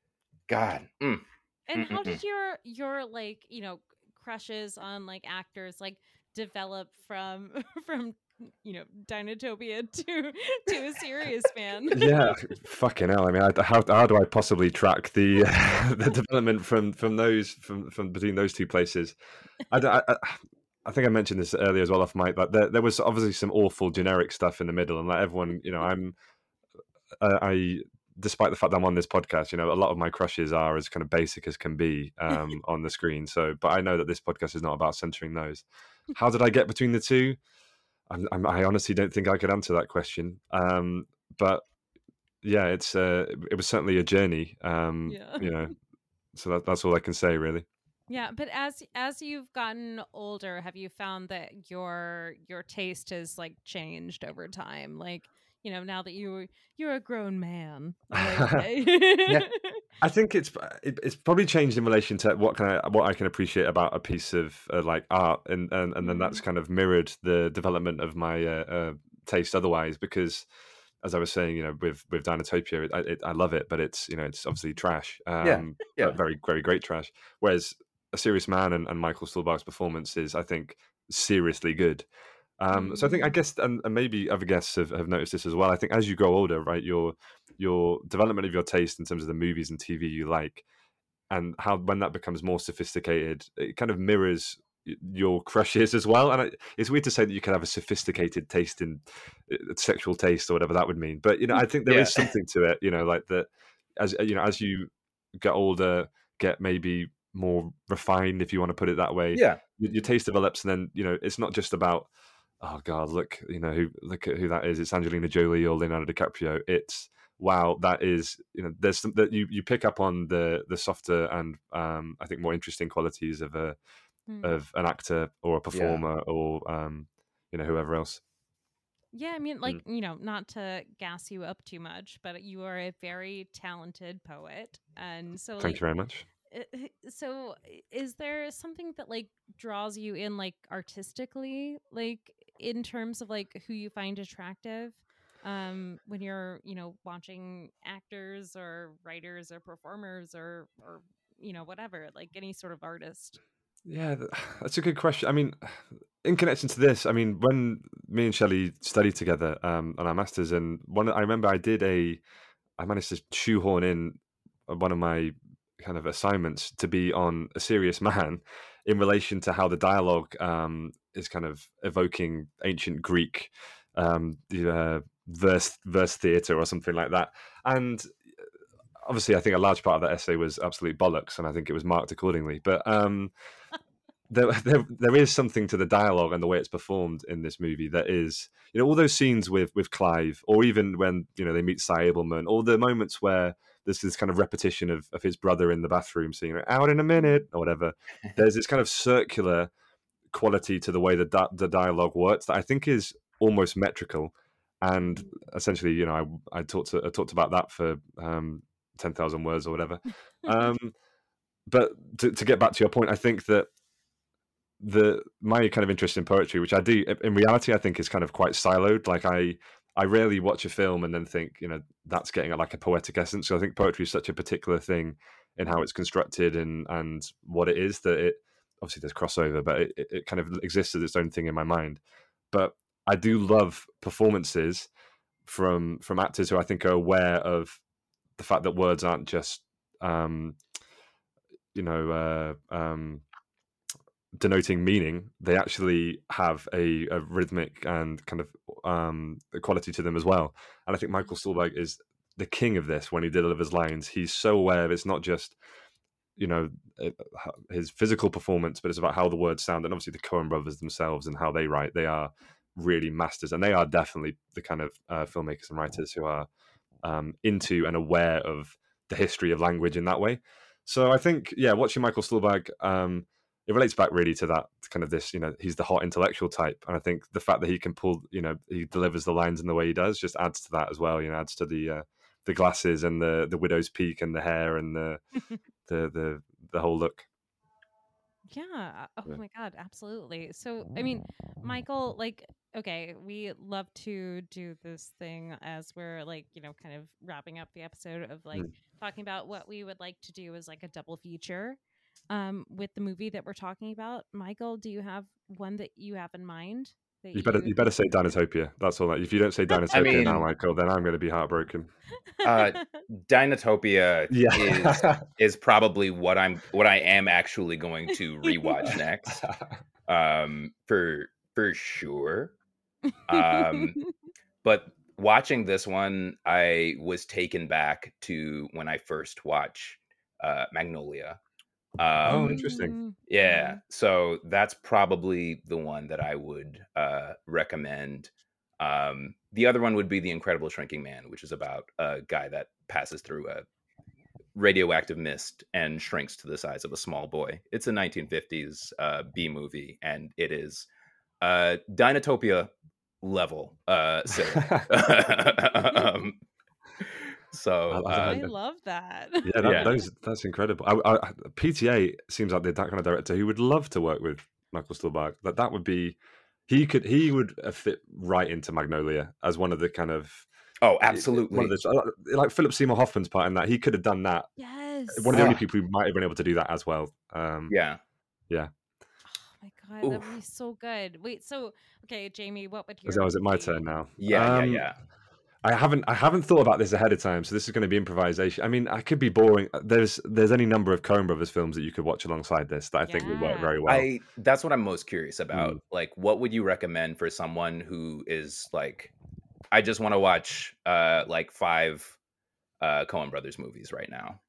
God. Mm. And how Mm-mm-mm. did your your like you know crushes on like actors like develop from from you know Dinotopia to to a serious fan? yeah, fucking hell. I mean, I, how how do I possibly track the the development from from those from from between those two places? I, don't- I, I I think I mentioned this earlier as well off mic. Like there, there was obviously some awful generic stuff in the middle, and like everyone, you know, I'm uh, I despite the fact that I'm on this podcast, you know, a lot of my crushes are as kind of basic as can be um, on the screen. So, but I know that this podcast is not about censoring those. How did I get between the two? I'm, I'm, I honestly don't think I could answer that question. Um, but yeah, it's uh, it was certainly a journey. Um, Yeah. You know, so that, that's all I can say, really. Yeah, but as as you've gotten older, have you found that your your taste has like changed over time? Like, you know, now that you you're a grown man. Like, Yeah. I think it's it, it's probably changed in relation to what can I what I can appreciate about a piece of uh, like art, and and, and then that's kind of mirrored the development of my uh, uh, taste otherwise. Because as I was saying, you know, with with Dinotopia, it, I, it, I love it, but it's you know it's obviously trash, um, Yeah, yeah. but very very great trash. Whereas A Serious Man and, and Michael Stuhlbarg's performance is, I think, seriously good. Um, so I think I guess, and, and maybe other guests have, have noticed this as well. I think as you grow older, right, your your development of your taste in terms of the movies and T V you like, and how when that becomes more sophisticated, it kind of mirrors y- your crushes as well. And I, it's weird to say that you can have a sophisticated taste in uh, sexual taste or whatever that would mean. But you know, I think there is Yeah. something to it. You know, like that as you know, as you get older, get maybe more refined, if you want to put it that way. Yeah. Your, your taste develops, and then you know, it's not just about, oh God, look, you know, who look at who that is. It's Angelina Jolie or Leonardo DiCaprio. It's wow, that is, you know, there's some that you, you pick up on the the softer and um, I think more interesting qualities of a Mm. of an actor or a performer or um, you know, whoever else. Yeah, I mean, like, you know, not to gas you up too much, but you are a very talented poet. And so, Thank like, you very much. uh, so is there something that, like, draws you in, like, artistically, like, in terms of, like, who you find attractive um, when you're, you know, watching actors or writers or performers or, or, you know, whatever, like any sort of artist? Yeah, th- that's a good question. I mean, in connection to this, I mean, when me and Shelley studied together um, on our masters, and one, I remember I did a, I managed to shoehorn in one of my kind of assignments to be on A Serious Man in relation to how the dialogue um, is kind of evoking ancient Greek um, the, uh, verse verse theatre or something like that, and obviously, I think a large part of that essay was absolute bollocks, and I think it was marked accordingly. But um, there, there, there is something to the dialogue and the way it's performed in this movie that is, you know, all those scenes with with Clive, or even when you know they meet Cy Abelman, or the moments where there's this kind of repetition of, of his brother in the bathroom saying "out in a minute" or whatever. There's this kind of circular quality to the way that di- the dialogue works that I think is almost metrical. And essentially, you know, I, I talked to, I talked about that for. Um, ten thousand words or whatever. Um, but to, to get back to your point, I think that the my kind of interest in poetry, which I do in reality, I think is kind of quite siloed. Like I, I rarely watch a film and then think, you know, that's getting like a poetic essence. So I think poetry is such a particular thing in how it's constructed and and what it is that it obviously there's crossover, but it, it kind of exists as its own thing in my mind. But I do love performances from from actors who I think are aware of the fact that words aren't just um, you know uh, um, denoting meaning. They actually have a, a rhythmic and kind of um, quality to them as well. And I think Michael Stuhlbarg is the king of this when he delivers lines. He's so aware of it's not just, you know, his physical performance, but it's about how the words sound. And obviously the Coen brothers themselves and how they write, they are really masters. And they are definitely the kind of uh, filmmakers and writers who are um, into and aware of the history of language in that way. So I think, yeah, watching Michael Stuhlbarg, um, it relates back really to that kind of this, you know, he's the hot intellectual type. And I think the fact that he can pull, you know, he delivers the lines in the way he does just adds to that as well, you know, adds to the uh, the glasses and the the widow's peak and the hair and the the the the whole look. Yeah. Oh Yeah. my God. Absolutely. So, I mean, Michael, like, okay, we love to do this thing as we're like, you know, kind of wrapping up the episode of like Mm. talking about what we would like to do as like a double feature um, with the movie that we're talking about. Michael, do you have one that you have in mind? That You better you better say Dinotopia. That's all. That if you don't say Dinotopia mean- now, Michael, then I'm going to be heartbroken. Uh, Dinotopia Yeah. is is probably what I'm what I am actually going to rewatch next. Um, for for sure. Um, but watching this one, I was taken back to when I first watched uh, Magnolia. Um, Oh, interesting. Mm, Yeah, so that's probably the one that I would uh, recommend. Um, the other one would be The Incredible Shrinking Man, which is about a guy that passes through a radioactive mist and shrinks to the size of a small boy. It's a nineteen fifties uh, B movie, and it is uh, Dinotopia level uh, silly. um, so I- I uh, I love that. Yeah, that, Yeah. those that's incredible. I, I, P T A seems like they're that kind of director who would love to work with Michael Stuhlbarg. That that would be he could he would uh, fit right into Magnolia as one of the kind of oh, one absolutely. of the like Philip Seymour Hoffman's part in that. He could have done that. Yes. One of the only Ah. people who might have been able to do that as well. Um, Yeah. Oh my God, that would be Oof. so good. Wait, so okay, Jamie, what would your Is, that, is it my be? turn now? Yeah, Um, yeah, yeah. I haven't I haven't thought about this ahead of time, so this is going to be improvisation. I mean, I could be boring. There's there's any number of Coen Brothers films that you could watch alongside this that I think would work Yeah. very well. I that's what I'm most curious about. Mm. Like, what would you recommend for someone who is like, I just want to watch uh like five uh Coen Brothers movies right now.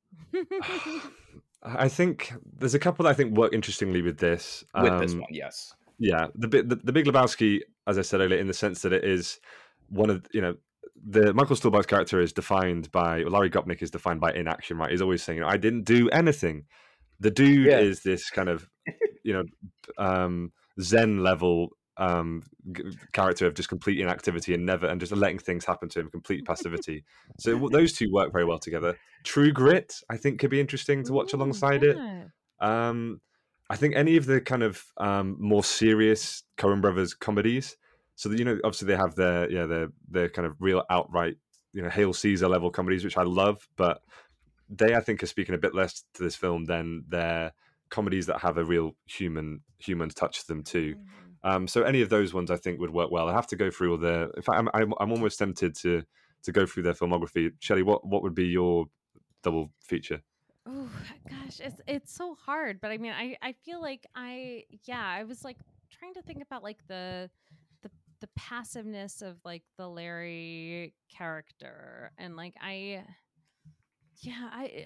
I think there's a couple that I think work interestingly with this. With this Um, one, yes. Yeah, the, Bi- the the Big Lebowski, as I said earlier, in the sense that it is one of you know the Michael Stuhlbarg's character is defined by Larry Gopnik is defined by inaction, right? He's always saying, "I didn't do anything." The dude Yeah. is this kind of you know um, Zen level um, g- character of just complete inactivity and never and just letting things happen to him, complete passivity. So w- those two work very well together. True Grit, I think, could be interesting to watch Ooh, alongside it. yeah. Um, I think any of the kind of um, more serious Coen Brothers comedies. So that, you know, obviously they have their yeah their their kind of real outright you know Hail Caesar level comedies, which I love, but they I think are speaking a bit less to this film than their comedies that have a real human human touch to them too. Mhm. Um, so any of those ones I think would work well. I have to go through all the. In fact, I'm I'm, I'm almost tempted to to go through their filmography. Shelley, what what would be your double feature? Oh gosh, it's it's so hard. But I mean, I I feel like I yeah, I was like trying to think about like the the the passiveness of like the Larry character, and like I yeah I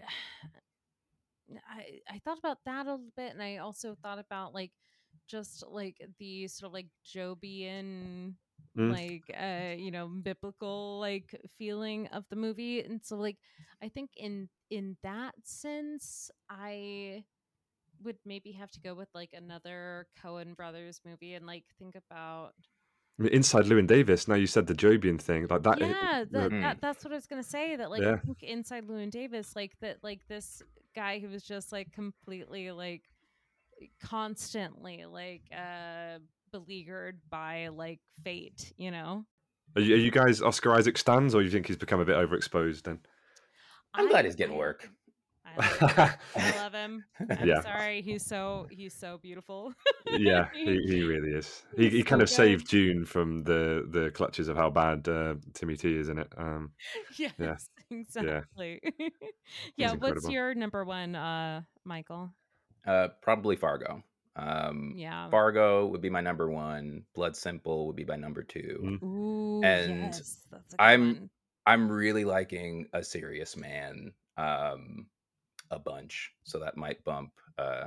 I I thought about that a little bit, and I also thought about like just like the sort of like Jobian Mm. like uh you know biblical like feeling of the movie. And so like I think in in that sense I would maybe have to go with like another Coen Brothers movie and like think about I mean, Inside Llewyn Davis. Now you said the Jobian thing like that. yeah that, Mm. that that's what I was gonna say, that like Yeah. I think Inside Llewyn Davis, like that like this guy who was just like completely like constantly like uh beleaguered by like fate, you know. Are you, are you guys Oscar Isaac stans, or you think he's become a bit overexposed then? I'm glad I- he's getting I- work. I love him. I love him. I'm Yeah. sorry, he's so he's so beautiful. Yeah, he, he really is. He He's he kind so of saved good. June from the, the clutches of how bad uh, Timmy T is in it. Um, Yes, Yeah. exactly. Yeah, what's incredible. your number one, uh, Michael? Uh, probably Fargo. Um, Yeah. Fargo would be my number one. Blood Simple would be my number two. Mm. Ooh, And yes, that's a good I'm one. I'm really liking A Serious Man um, a bunch, so that might bump. Uh,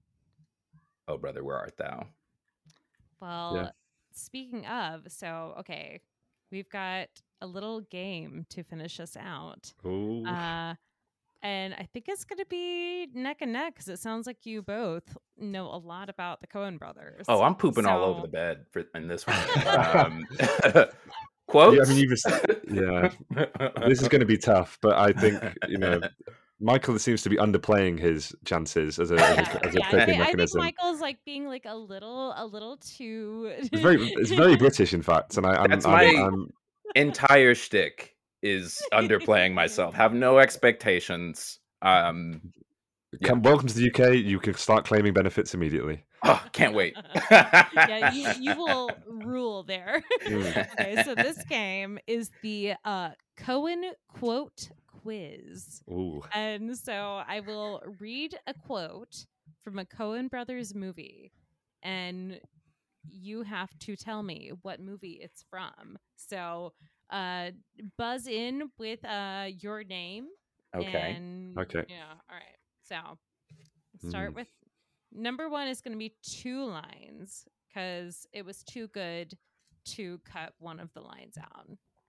oh, brother, where art thou? Well, speaking of, so okay, we've got a little game to finish us out. Ooh. Uh, and I think it's going to be neck and neck because it sounds like you both know a lot about the Coen brothers. Oh, I'm pooping all over So- the bed for, in this one. Um, quotes. Yeah, I mean, you've just- yeah, this is going to be tough, but I think you know Michael seems to be underplaying his chances as a, as Yeah, a, as a yeah, I, coping think, I think mechanism. Michael's like being like a little, a little too. It's very, it's very British, in fact, and I, I'm, That's I'm, my- I'm, Entire shtick is underplaying myself. Have no expectations. Um, come, welcome to the U K. You can start claiming benefits immediately. oh, can't wait. Yeah, you, you will rule there. Mm. Okay, so this game is the uh, Coen quote quiz. Ooh, And so I will read a quote from a Coen Brothers movie, and you have to tell me what movie it's from. So uh, buzz in with uh, your name. Okay. And, Okay. Yeah. All right. So let's start Mm. with number one is going to be two lines because it was too good to cut one of the lines out.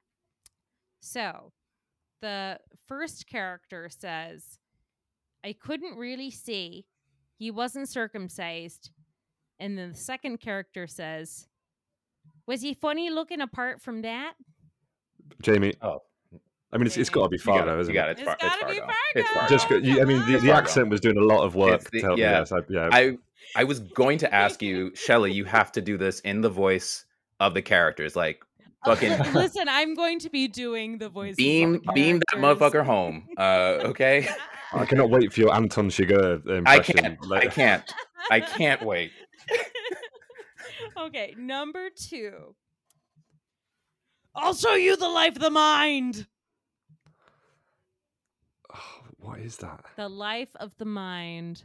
So the first character says, I couldn't really see. He wasn't circumcised. And then the second character says, was he funny looking apart from that? Jamie. Oh, I mean, it's, it's got to be you got Fargo, it. isn't You got it? it. It's, It's Far- it's gotta be Fargo. It's Fargo. Fargo. Just, go- you, I mean, the, It's the Fargo. accent was doing a lot of work. It's the- to help me yeah. there, so, yeah. I I was going to ask you, Shelley, you have to do this in the voice of the characters. Like fucking Listen, I'm going to be doing the voices. beam of the beam that characters. motherfucker home. Uh, okay. I cannot wait for your Anton Chigurh impression. I can't. I Like- can't. I can't wait. Okay, number two. I'll show you the life of the mind. Oh, what is that? The life of the mind.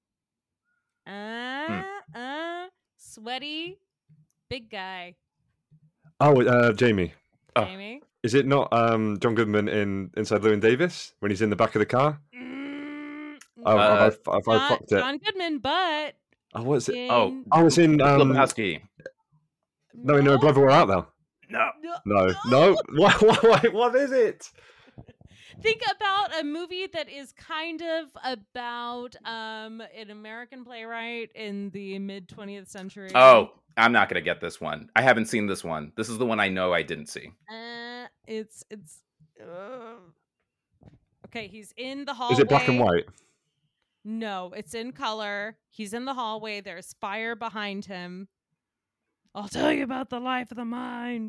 Uh, uh, sweaty, big guy. Oh, uh, Jamie. Oh. Jamie. Is it not um, John Goodman in Inside Llewyn Davis when he's in the back of the car? Mm, Oh, Uh, have I, have I not fucked it? John Goodman, but Oh, what is it? in... Oh. Oh, it's in. Um, Lebowski. no, no, brother, we're out there. No. No, no. What, what, what, what is it? Think about a movie that is kind of about um an American playwright in the mid twentieth century. Oh, I'm not gonna get this one. I haven't seen this one. This is the one I know I didn't see. Uh, it's it's. Uh... Okay, he's in the hallway. Is it black and white? No, it's in color. He's in the hallway. There's fire behind him. I'll tell you about the life of the mind.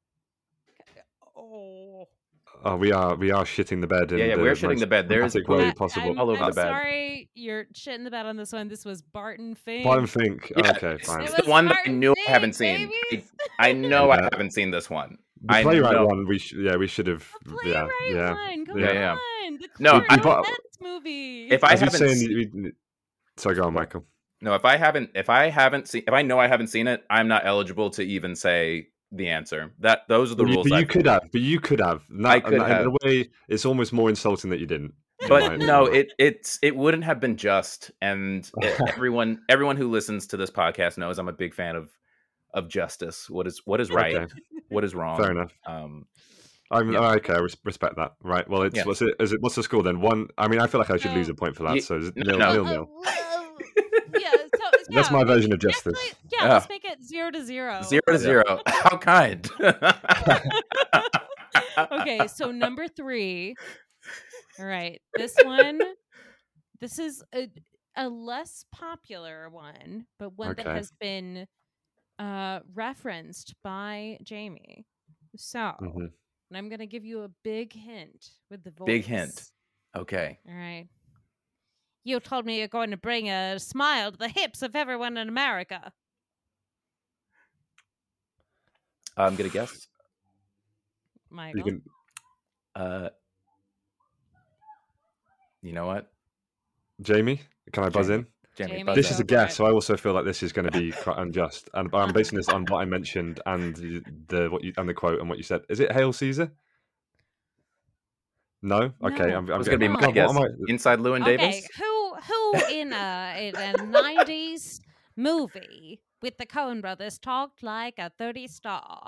Oh. Oh, we are we are shitting the bed. In Yeah, yeah, the we're shitting most the bed. There's dramatic poop way Yeah, possible. I'm, all over I'm the bed. sorry, you're shitting the bed on this one. This was Barton Fink. Barton Fink. Yeah, Okay, it's, fine. it's It the was one that I Martin knew I Fink, haven't seen. I, babies. I know I Yeah. haven't seen this one. The I playwright know- one, we sh- yeah, we should have. The Yeah, playwright yeah. one. Come Yeah, yeah. on. The No, Clarence I- but- Betts movie. If I As we haven't say in seen, the- we- Sorry, go on, Michael. no, if I haven't, if I haven't seen, if I know I haven't seen it, I'm not eligible to even say the answer. That those are the Well, you, rules. but you I've- could have. But you could have. Not, I could in have. a way, it's almost more insulting that you didn't. in But my no, opinion. it it's it wouldn't have been just. And it- everyone everyone who listens to this podcast knows I'm a big fan of of justice. What is what is right? Okay, What is wrong? fair enough. Um, I'm Yeah. oh, okay. I res- respect that. Right. Well, it's Yeah. what's it? Is it? What's the score then? One. I mean, I feel like I should lose a point for that. Ye- So is it no, nil, no. nil, Uh, nil. uh, yeah, so, That's yeah, my we- version of justice. actually, yeah, Yeah. let's make it zero to zero. zero to zero. How kind. Okay, so number three. All right, this one. This is a, a less popular one, but one that Okay. has been uh, referenced by Jamie. So, Mhm. and I'm going to give you a big hint with the voice. Big hint. Okay. All right. You told me you're going to bring a smile to the hips of everyone in America. I'm gonna guess. Michael. You can. Uh, you know what? Jamie, can I buzz Jamie. in? Jamie, Jamie, buzz This in. is a Go for guess, it. so I also feel like this is going to be quite unjust, and but I'm basing this on what I mentioned and the, the what you and the quote and what you said. Is it Hail Caesar? No. Okay, No. I'm. It I'm was gonna be getting- my God, guess. What am I? Inside Llewyn Okay, Davis. who who in a in a nineties movie with the Coen brothers talked like a thirty star?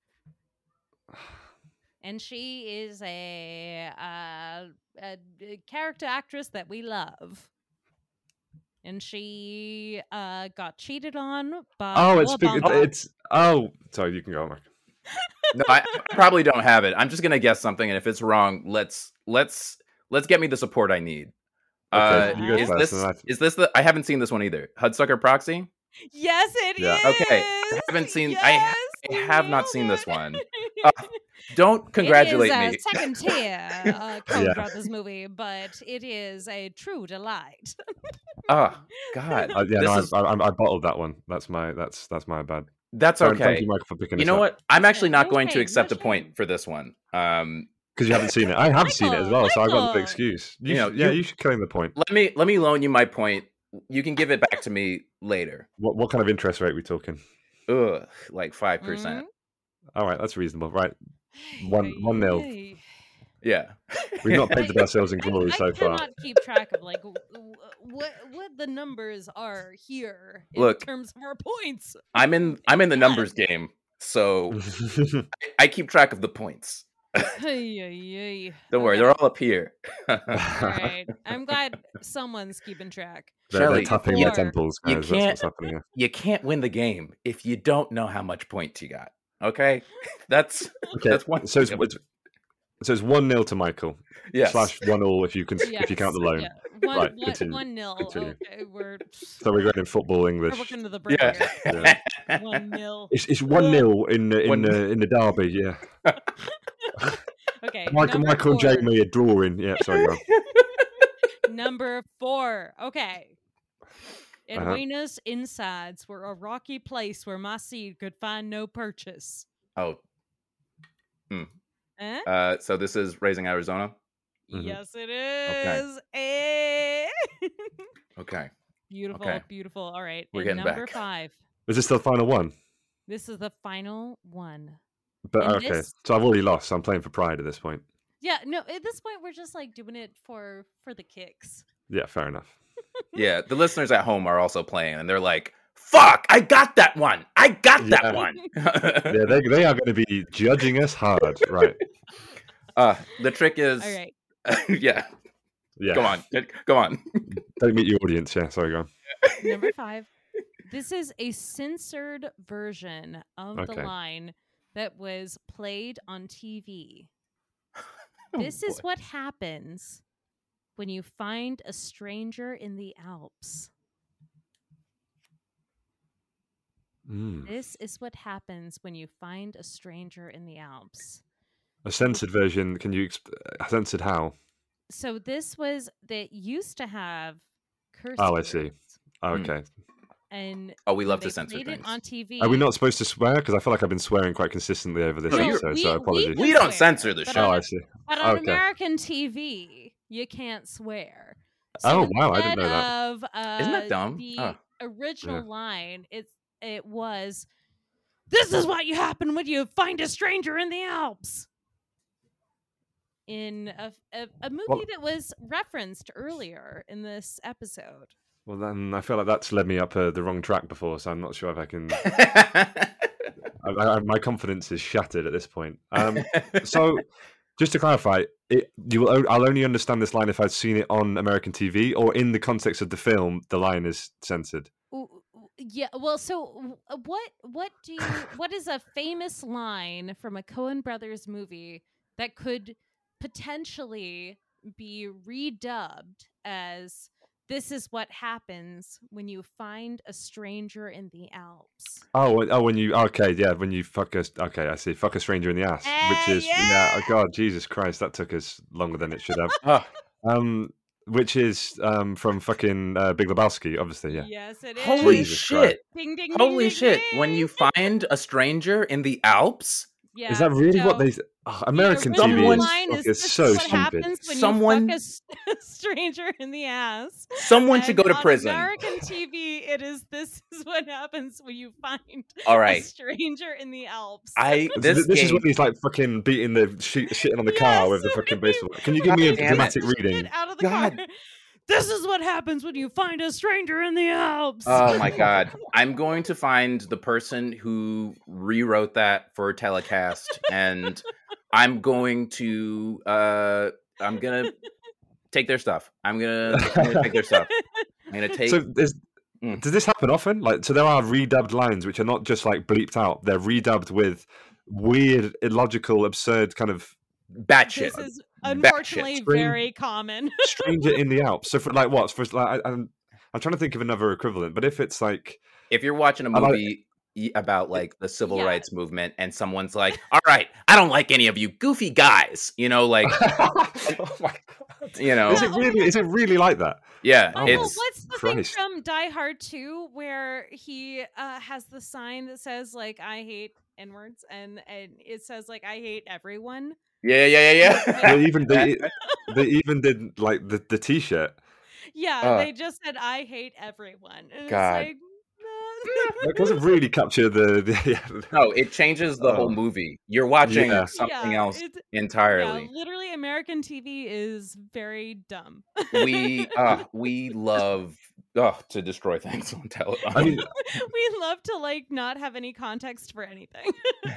And she is a, uh, a, a character actress that we love. And she uh, got cheated on by Oh, it's Noah big- Baumbach. it's. Oh, sorry. You can go, Mark. No, I, I probably don't have it. I'm just gonna guess something, and if it's wrong, let's let's let's get me the support I need. Okay, Uh, you go is first. this and I- is this the? I haven't seen this one either. Hudsucker Proxy. Yes, it is. Yeah. Okay, I haven't seen- I ha- I Yes, have you not nailed seen this it. one. Uh, Don't congratulate it is me. a second tier uh, Coen Yeah. Brothers movie, but it is a true delight. Oh God, Uh, yeah, this no, is I, I, I bottled that one. That's my. That's that's my bad. that's Thank- Thank okay. you, Michael, for picking You this know up. what? I'm actually not No going to shame, accept no a point shame. for this one. Um, Because you haven't seen it. I have seen it as well, so I got the Michael! excuse. You, You know, should, yeah, you- you should claim the point. let me let me loan you my point. You can give it back to me later. What what kind of interest rate are we talking? Ugh, like five percent. All right, that's reasonable. Right, One- one nil. Ay, Yeah. we've not painted I- ourselves in I- glory I so far. cannot keep track of like w- w- what what the numbers are here in Look. terms of our points. I'm in I'm in the numbers game, so I keep track of the points. Ay, ay, ay. Don't worry, Okay. they're all up here. All right. I'm glad someone's keeping track. They're, they're Shelley, tapping you- their temples, you guys. That's can't- what's happening here. You can't win the game if you don't know how much points you got. Okay? That's Okay, that's one so it's, thing. it's so it's one nil to Michael Yes. slash one all if you can if you count the Yes, loan. yeah. One, Right, one- continue, one nil. continue. Okay, we're So we're going in football we're English. working to the break. Yeah. here. One nil. It's it's one nil in the in One- the in the derby. Yeah, Okay. Michael number Michael and four. Jamie are drawing. Yeah, sorry. Go on. Number four. Okay. Uh-huh. Edwina's insides were a rocky place where my seed could find no purchase. Oh, Eh? uh, so this is Raising Arizona. Mhm. Yes, it is. Eh. Okay. beautiful, Okay. beautiful. All right. We're and getting number back. five. Is this the final one? This is the final one. But And okay, this- so I've already lost. So I'm playing for pride at this point. Yeah, no, at this point we're just like doing it for for the kicks. Yeah, fair enough. Yeah, the listeners at home are also playing, and they're like, "Fuck! I got that one. I got Yeah. that one." Yeah, they they are going to be judging us hard, right? uh, the trick is, All right. yeah. Yeah. Go on, go on. Don't meet your audience. Yeah, sorry, go on. Number five. This is a censored version of Okay. the line that was played on T V. Oh, This is boy. what happens when you find a stranger in the Alps. Mm. This is what happens when you find a stranger in the Alps. A censored version. Can you exp- uh, censored how? So this was that used to have curse Oh, I see. words, Oh, Hmm. okay. and Oh, we when love they to censor played things. it on T V. Are we not supposed to swear? Because I feel like I've been swearing quite consistently over this No, you're- episode. we- so we apologies. can We don't swear, censor the but show. Oh, on- I see. But on Okay. American T V, you can't swear. Oh, wow, I didn't know instead that. Of, uh, Isn't that dumb? The Oh. original Yeah. line, it's it was, "This is what you happen when you find a stranger in the Alps." In a, a, a movie Well- that was referenced earlier in this episode. Well, then I feel like that's led me up uh, the wrong track before, so I'm not sure if I can. I, I, my confidence is shattered at this point. Um, so, just to clarify, it you will. o- I'll only understand this line if I've seen it on American T V, or in the context of the film, the line is censored. Ooh, ooh, yeah, well, so uh, what? What do you? What is a famous line from a Coen Brothers movie that could potentially be redubbed as this is what happens when you find a stranger in the Alps. Oh, oh, when you okay, yeah, when you fuck us. Okay, I see. Fuck a stranger in the ass, Eh, which is yeah. yeah. Oh God, Jesus Christ, that took us longer than it should have. Ah, Um, which is um from fucking uh, Big Lebowski, obviously. Yeah. Yes, it is. holy Jesus shit! Ding, ding, Holy ding, shit! ding, When you ding. find a stranger in the Alps, Yeah, Is that really what Joe, they? Oh, American the T V original is, line fuck, is, is this so is what stupid. happens when Someone- you fuck a s- a stranger in the ass. someone should And go to on prison. American T V, it is this is what happens when you find All a right. stranger in the Alps. I This, this this is game. when he's like fucking beating the shit, shitting on the car Yes, with the when fucking he- baseball. Can you give me a God damn it. dramatic Shit reading? out of the God. car. This is what happens when you find a stranger in the Alps. Oh my god! I'm going to find the person who rewrote that for telecast, and I'm going to uh, I'm gonna take their stuff. I'm gonna, I'm gonna take their stuff. I'm gonna take. So is, Mm. does this happen often? Like, so there are redubbed lines which are not just like bleeped out; they're redubbed with weird, illogical, absurd kind of batshit. This is Batshit. unfortunately Strange- very common. stranger in the Alps. So for like what? For like, I, I'm I'm trying to think of another equivalent. But if it's like, If you're watching a I like- movie y- about like the civil Yeah. rights movement, and someone's like, "All right, I don't like any of you goofy guys," you know, like, oh my god, you know, is it really? Is it really like that? yeah, Oh, Michael, it's what's the Christ. thing from Die Hard two where he uh, has the sign that says like "I hate N-words" and and it says like "I hate everyone." yeah, yeah, yeah, yeah. They even they, they even did like the the T-shirt. Yeah, Uh, they just said "I hate everyone." And God. it's like, That doesn't really capture the. the yeah. No, it changes the whole Oh. movie. You're watching Yeah. something Yeah, else it's- entirely. Yeah, literally, American T V is very dumb. we uh we love uh, to destroy things on television. I mean, we love to like not have any context for anything.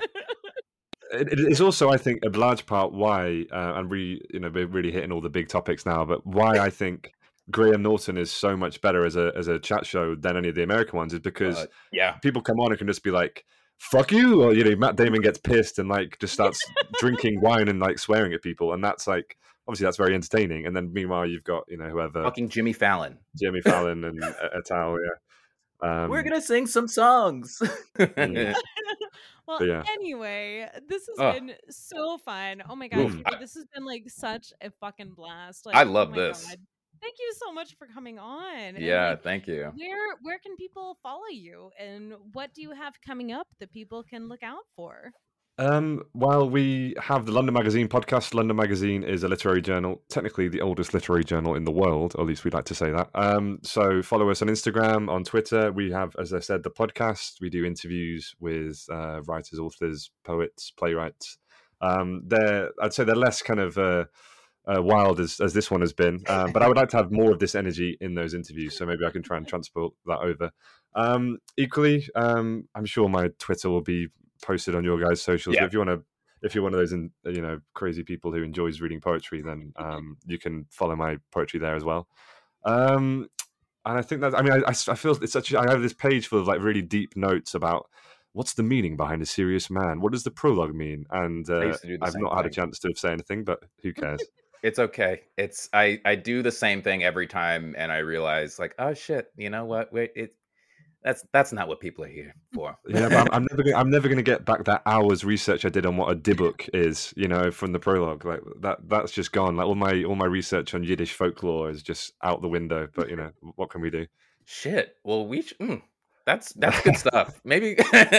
it, it is also, I think, a large part why, uh, and we, you know, we're really hitting all the big topics now. But why I think Graham Norton is so much better as a as a chat show than any of the American ones is because Uh, yeah, people come on and can just be like, "Fuck you," or you know, Matt Damon gets pissed and like just starts drinking wine and like swearing at people, and that's like obviously that's very entertaining. And then meanwhile, you've got you know whoever fucking Jimmy Fallon. Jimmy Fallon and uh, et al. Yeah, um, We're gonna sing some songs. Mm. Well, But yeah. anyway, this has Ugh. been so fun. Oh my god, Oof. Hugo, this has been like such a fucking blast. Like, I oh love my this. God. Thank you so much for coming on. And, Yeah, like, thank you. where where can people follow you, and what do you have coming up that people can look out for? Um, well, we have the London Magazine podcast. London Magazine is a literary journal, technically the oldest literary journal in the world, or at least we'd like to say that. Um, so follow us on Instagram, on Twitter. We have, as I said, the podcast. We do interviews with uh, writers, authors, poets, playwrights. Um, they're, I'd say they're less kind of uh, uh, wild as, as this one has been, um, but I would like to have more of this energy in those interviews. So maybe I can try and transport that over. Um, equally, um, I'm sure my Twitter will be posted on your guys' socials. Yeah. But if you want to, if you're one of those, in, you know, crazy people who enjoys reading poetry, then um, you can follow my poetry there as well. Um, and I think that, I mean, I, I, I feel it's such. I have this page full of like really deep notes about what's the meaning behind a serious man. What does the prologue mean? And I uh, used to do the I've same not had a thing. chance to say anything, but who cares? It's okay. It's I I do the same thing every time, and I realize like, oh shit, you know what? Wait, it that's that's not what people are here for. Yeah, but I'm, I'm never gonna, I'm never going to get back that hour's research I did on what a dibuk is, you know, from the prologue. Like that, that's just gone. Like all my all my research on Yiddish folklore is just out the window. But you know, what can we do? Shit. Well, we sh- mm, that's that's good stuff. Maybe.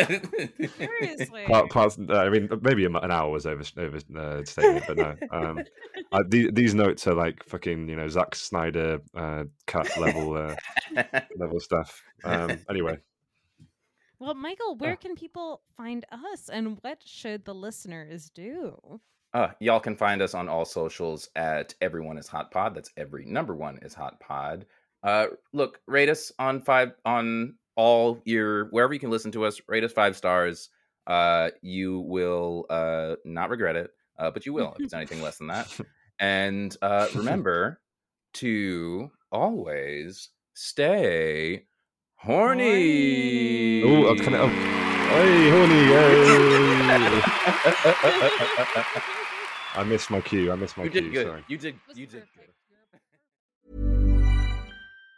Seriously. Part, parts, uh, I mean, maybe an hour was over over uh, statement, but no. Um, uh, these, these notes are like fucking, you know, Zack Snyder uh, cut level uh, level stuff. Um, anyway. Well, Michael, where Oh. can people find us, and what should the listeners do? Uh, y'all can find us on all socials at Everyone is Hot Pod. That's every number one is Hot Pod. Uh, look, rate us on five on all your wherever you can listen to us. Rate us five stars. Uh, you will uh not regret it, uh, but you will if it's anything less than that. And uh, remember to always stay horny. Oh, I was kind of. Oh, hey, horny! Hey. I missed my cue. I missed my You cue. did good. Sorry. You did. Was You did perfect. good.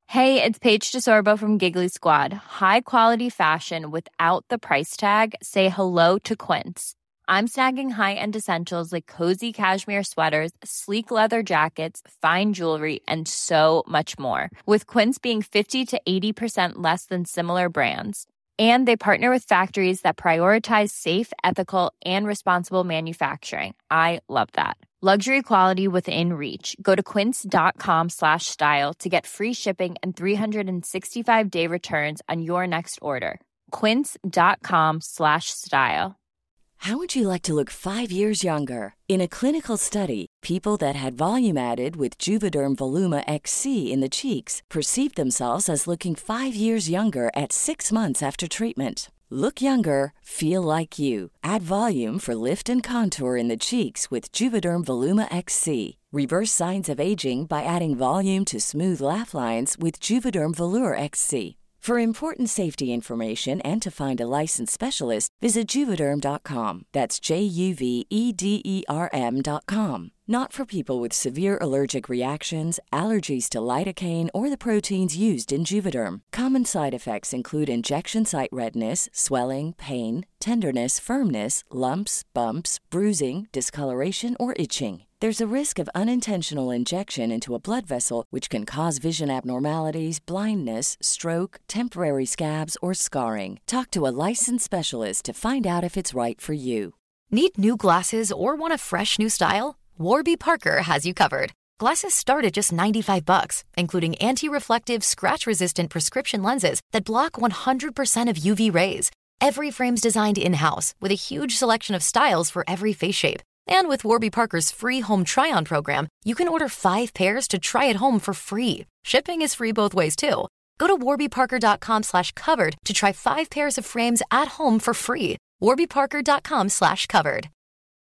Hey, it's Paige DeSorbo from Giggly Squad. High quality fashion without the price tag. Say hello to Quince. I'm snagging high-end essentials like cozy cashmere sweaters, sleek leather jackets, fine jewelry, and so much more. With Quince being fifty to eighty percent less than similar brands. And they partner with factories that prioritize safe, ethical, and responsible manufacturing. I love that. Luxury quality within reach. Go to quince.com slash style to get free shipping and three sixty-five day returns on your next order. Quince.com slash style. How would you like to look five years younger? In a clinical study, people that had volume added with Juvederm Voluma X C in the cheeks perceived themselves as looking five years younger at six months after treatment. Look younger, feel like you. Add volume for lift and contour in the cheeks with Juvederm Voluma X C. Reverse signs of aging by adding volume to smooth laugh lines with Juvederm Volure X C. For important safety information and to find a licensed specialist, visit Juvederm dot com. That's J U V E D E R M dot com. Not for people with severe allergic reactions, allergies to lidocaine, or the proteins used in Juvederm. Common side effects include injection site redness, swelling, pain, tenderness, firmness, lumps, bumps, bruising, discoloration, or itching. There's a risk of unintentional injection into a blood vessel, which can cause vision abnormalities, blindness, stroke, temporary scabs, or scarring. Talk to a licensed specialist to find out if it's right for you. Need new glasses or want a fresh new style? Warby Parker has you covered. Glasses start at just ninety-five bucks, including anti-reflective, scratch-resistant prescription lenses that block one hundred percent of U V rays. Every frame's designed in-house with a huge selection of styles for every face shape. And with Warby Parker's free home try-on program, you can order five pairs to try at home for free. Shipping is free both ways, too. Go to warbyparker.com slash covered to try five pairs of frames at home for free. warbyparker.com slash covered.